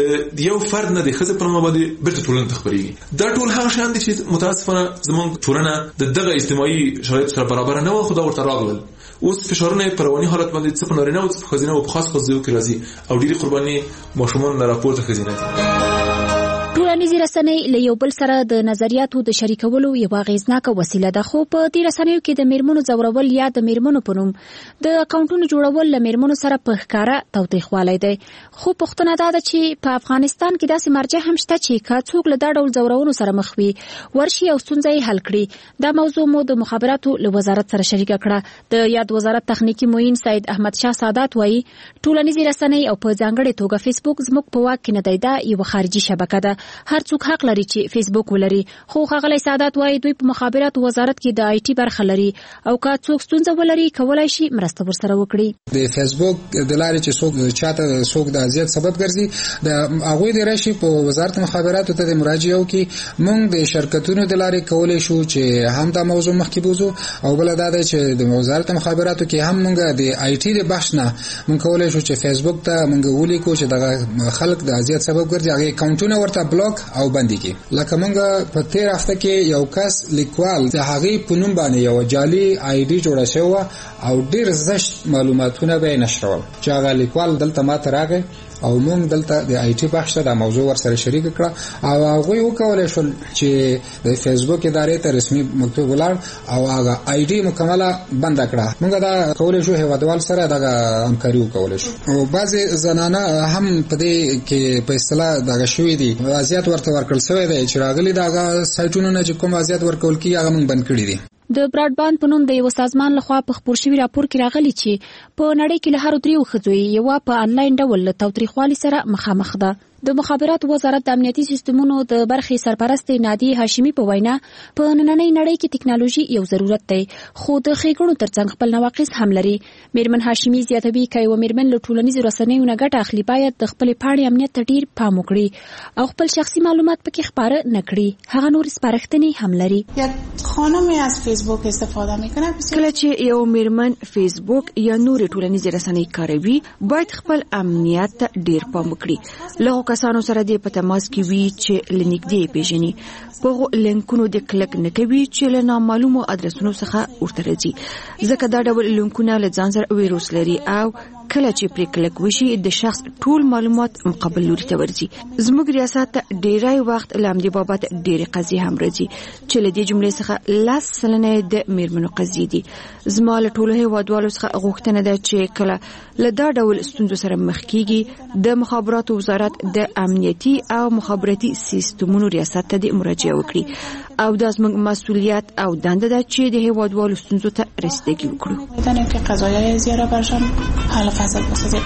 د یو فرد نه د خزه په نامه باندې بیرته ټولنه تخبريږي. دا ټول هغه شان دي چې متاسفانه زمونږ ټولنه د دغه اجتماعي شرایطو سره برابر نه و، خو دا ورته راغلل. اوس فشارونه په رواني حالت باندې څه په نارینه او څه په ښځینه او په خاص خاص ځایو کې راځي او ډېری قرباني ماشومان نه راپورته ښځینه دي. ټولنیزې رسنۍ له یو بل سره د نظریاتو د شریکولو یو اغیزناکه وسیله ده، خو په دې رسنیو کې د میرمنو ځورول یا د میرمنو په نوم د اکاونټونو جوړول له میرمنو سره په ښکاره تاوتریخوالی دی. خو پوښتنه دا ده چې په افغانستان کې داسې مرجع هم شته چې که څوک له دا ډول ځورونو سره مخ وي ورشي او ستونزه یې حل کړي. دا موضوع مو د مخابراتو له وزارت سره شریکه کړه. د یاد وزارت تخنیکی معین سید احمد شاه سادات وایي ټولنیزې رسنۍ او په ځانګړې توګه فیسبوک زموږ په واک کې نه دی، دا یو خارجي شبکه ده. هر څوک حق لري چې فیسبوک ولري، خو ښاغلی سادات وایي دوی په مخابراتو وزارت کې د آی ټي برخه لري او که څوک ستونزه ولري کولای شي مرسته ورسره وکړي. د فیسبوک د لارې چې څوک چاته څوک د اذیت سبب ګرځي د هغوی د راشي په وزارت مخابراتو ته د مراجعه وکړي. موږ د شرکتونو د لارې کولای شو چې هم دا موضوع مخکې بوزو او بل دا ده چې د وزارت مخابراتو کې هم موږ د آی ټي د بخش نه موږ کولای شو چې فیسبوک ته موږ ولیکو چې دغه خلک د اذیت سبب ګرځي، هغه اکاونټونه ورته بلاک او بندي کی. لکه موږ په تیر هفته کې یو کس لیکوال د هغې په نوم باندې یو جعلي آی ډي جوړه شوې او ډېر زشت معلوماتونه به یې نشرول چې هغه لیکوال دلته ماته راغی او موږ دلته د آی ټي بخش ته د موضوع ورسره شریک کړه او هغوی وکولی شول چې د فیسبوک ادارې ته رسمي مکتوب ولاړ او هغه آی ډي مکمله بنده کړه. موږ دا کولی شو هیوادوال سره دغه همکاري وکولی شو او بعضې زنانه هم په دې کې په اصطلاح دغه شوي دي، اذیت ورته ورکړل شوی دی چې راغلي د هغه سایټونو نه چې کوم اذیت ورکول کېږي هغه موږ بند کړي دي. د براډباند په نوم د یو سازمان لخوا په خپور شوي راپور کې راغلي چې په نړۍ کې له هرو دریو ښځو یوه په انلاین ډول له تاوتریخوالي سره مخامخ ده. د مخابراتو وزارت د امنیتي سیستمونو د برخې سرپرست نادی هاشمی په وینا په نننۍ نړۍ کې ټکنالوژي یو ضرورت دی، خو د ښېګڼو ترڅنګ خپل نواقص هم لري. میرمن هاشمی زیاتوي که یوه میرمن له ټولنیزو رسنیو نه ګټه اخلي باید د خپلې پاڼې امنیت ته ډېر پام وکړي او خپل شخصي معلومات پکې خپاره نه کړي. هغه نور سپارښتنې هم لري. خانمی از فیسبوک استفاده میکنه. کله چې یو میرمن فیسبوک یا نور ټولنیزې رسنۍ کاروي باید خپل امنیت ته ډېر پام وکړي. له کسانو سره د په تماس کې وي چې لنګدې پیژني، په لینکونو د کلک نه کوي چې له نامعلومو ادرسونو څخه ورته راځي، ځکه دا ډول لینکونه له ځان سره ویروس لري او کله چې پرې کلک وشي د شخص ټول معلومات مقابل لوري ته ورځي. زموږ ریاست ته ډیری وخت له همدې بابت ډېرې قضیې هم راځي چې له دې جملې څخه لس سلنه د میرمنو قضیې دي. زما له ټولو هیوادوالو څخه غوښتنه ده چې کله له دا ډول ستونزو سره مخ کیږي د مخابراتو وزارت د امنیتي او مخابراتي سیستمونو ریاست ته د مراجعه وکړي او دا زموږ مسؤلیت او دنده ده چې د هیوادوالو ستونزو ته رسیدګي وکړو. میدانیم که قضایای زیاده برشان حل فصل بسازید.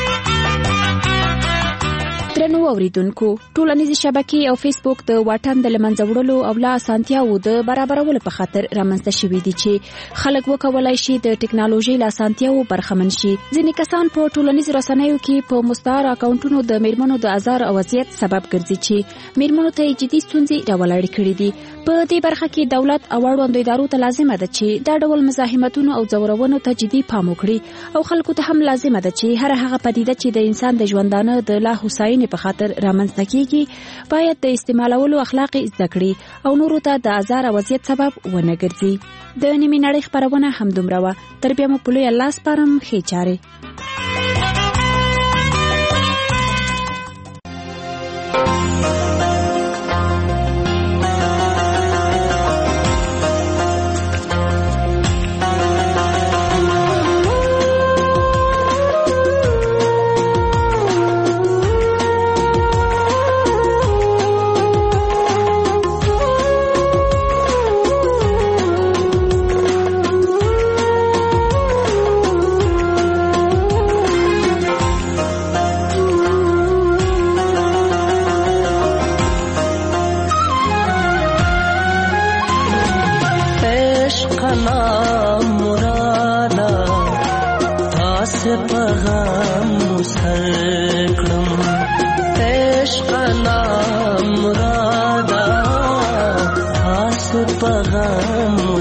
درنو اوریدونکو، ټولنیزې شبکې او فیسبوک د واټن د له منځه وړلو او لا اسانتیاوو د برابرولو په خاطر رامنځته شوي دي چې خلک وکولای شي د ټکنالوژۍ له اسانتیاوو برخمن شي. ځینې کسان په ټولنیزو رسنیو کې په مستعار اکاونټونو د میرمنو د ازار او اذیت سبب ګرځي چې میرمنو ته جدي ستونزې راولاړې کړي دي. په دې برخه کې دولت او اړوندو ادارو ته لازمه ده چې دا ډول مزاحمتونو او ځورونو ته جدي پام وکړي او خلکو ته هم لازمه ده چې هر هغه پدیده چې د انسان د ژوندانه د لا هوساینې په خاطر رامنځته کیږي باید د استعمالولو اخلاق زده کړي او نورو ته د ازار او اذیت سبب ونه ګرځي. د نیمې نړۍ خپرونه همدومره وه. تر بیا مو په لوی الله سپارم. ښې چارې.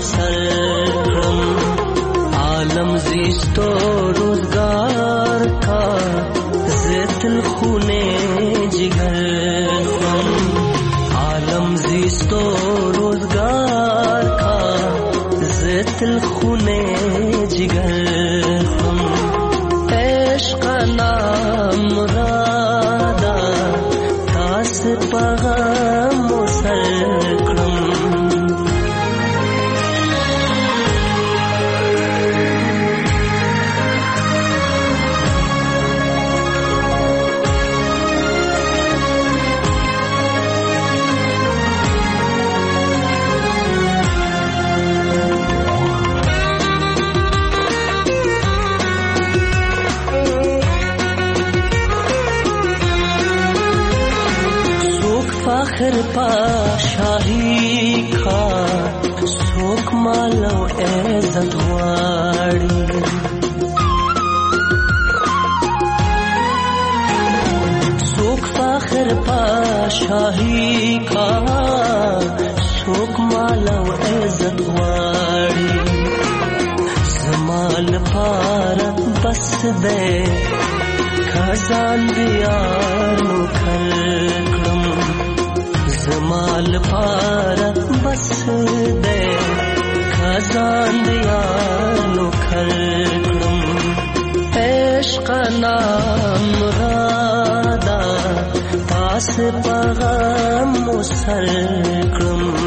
مسلم عالم زیستو روزگار کا زیت الخونے جگر عالم زیستو روزگار کا زیت الخونے جگر عشق نام مرادا تاس پیغام مسلم فخر پا شاہی کا سوک مالو عزت واڑی سوک فخر پا شاہی کا سوک مالو عزت واڑی زمال پار بس دے خزان دیانو کھلکم زمال پارت بس دے خزان دیانو کھلکم عشق نام مرادا پاس پیغام مسلکم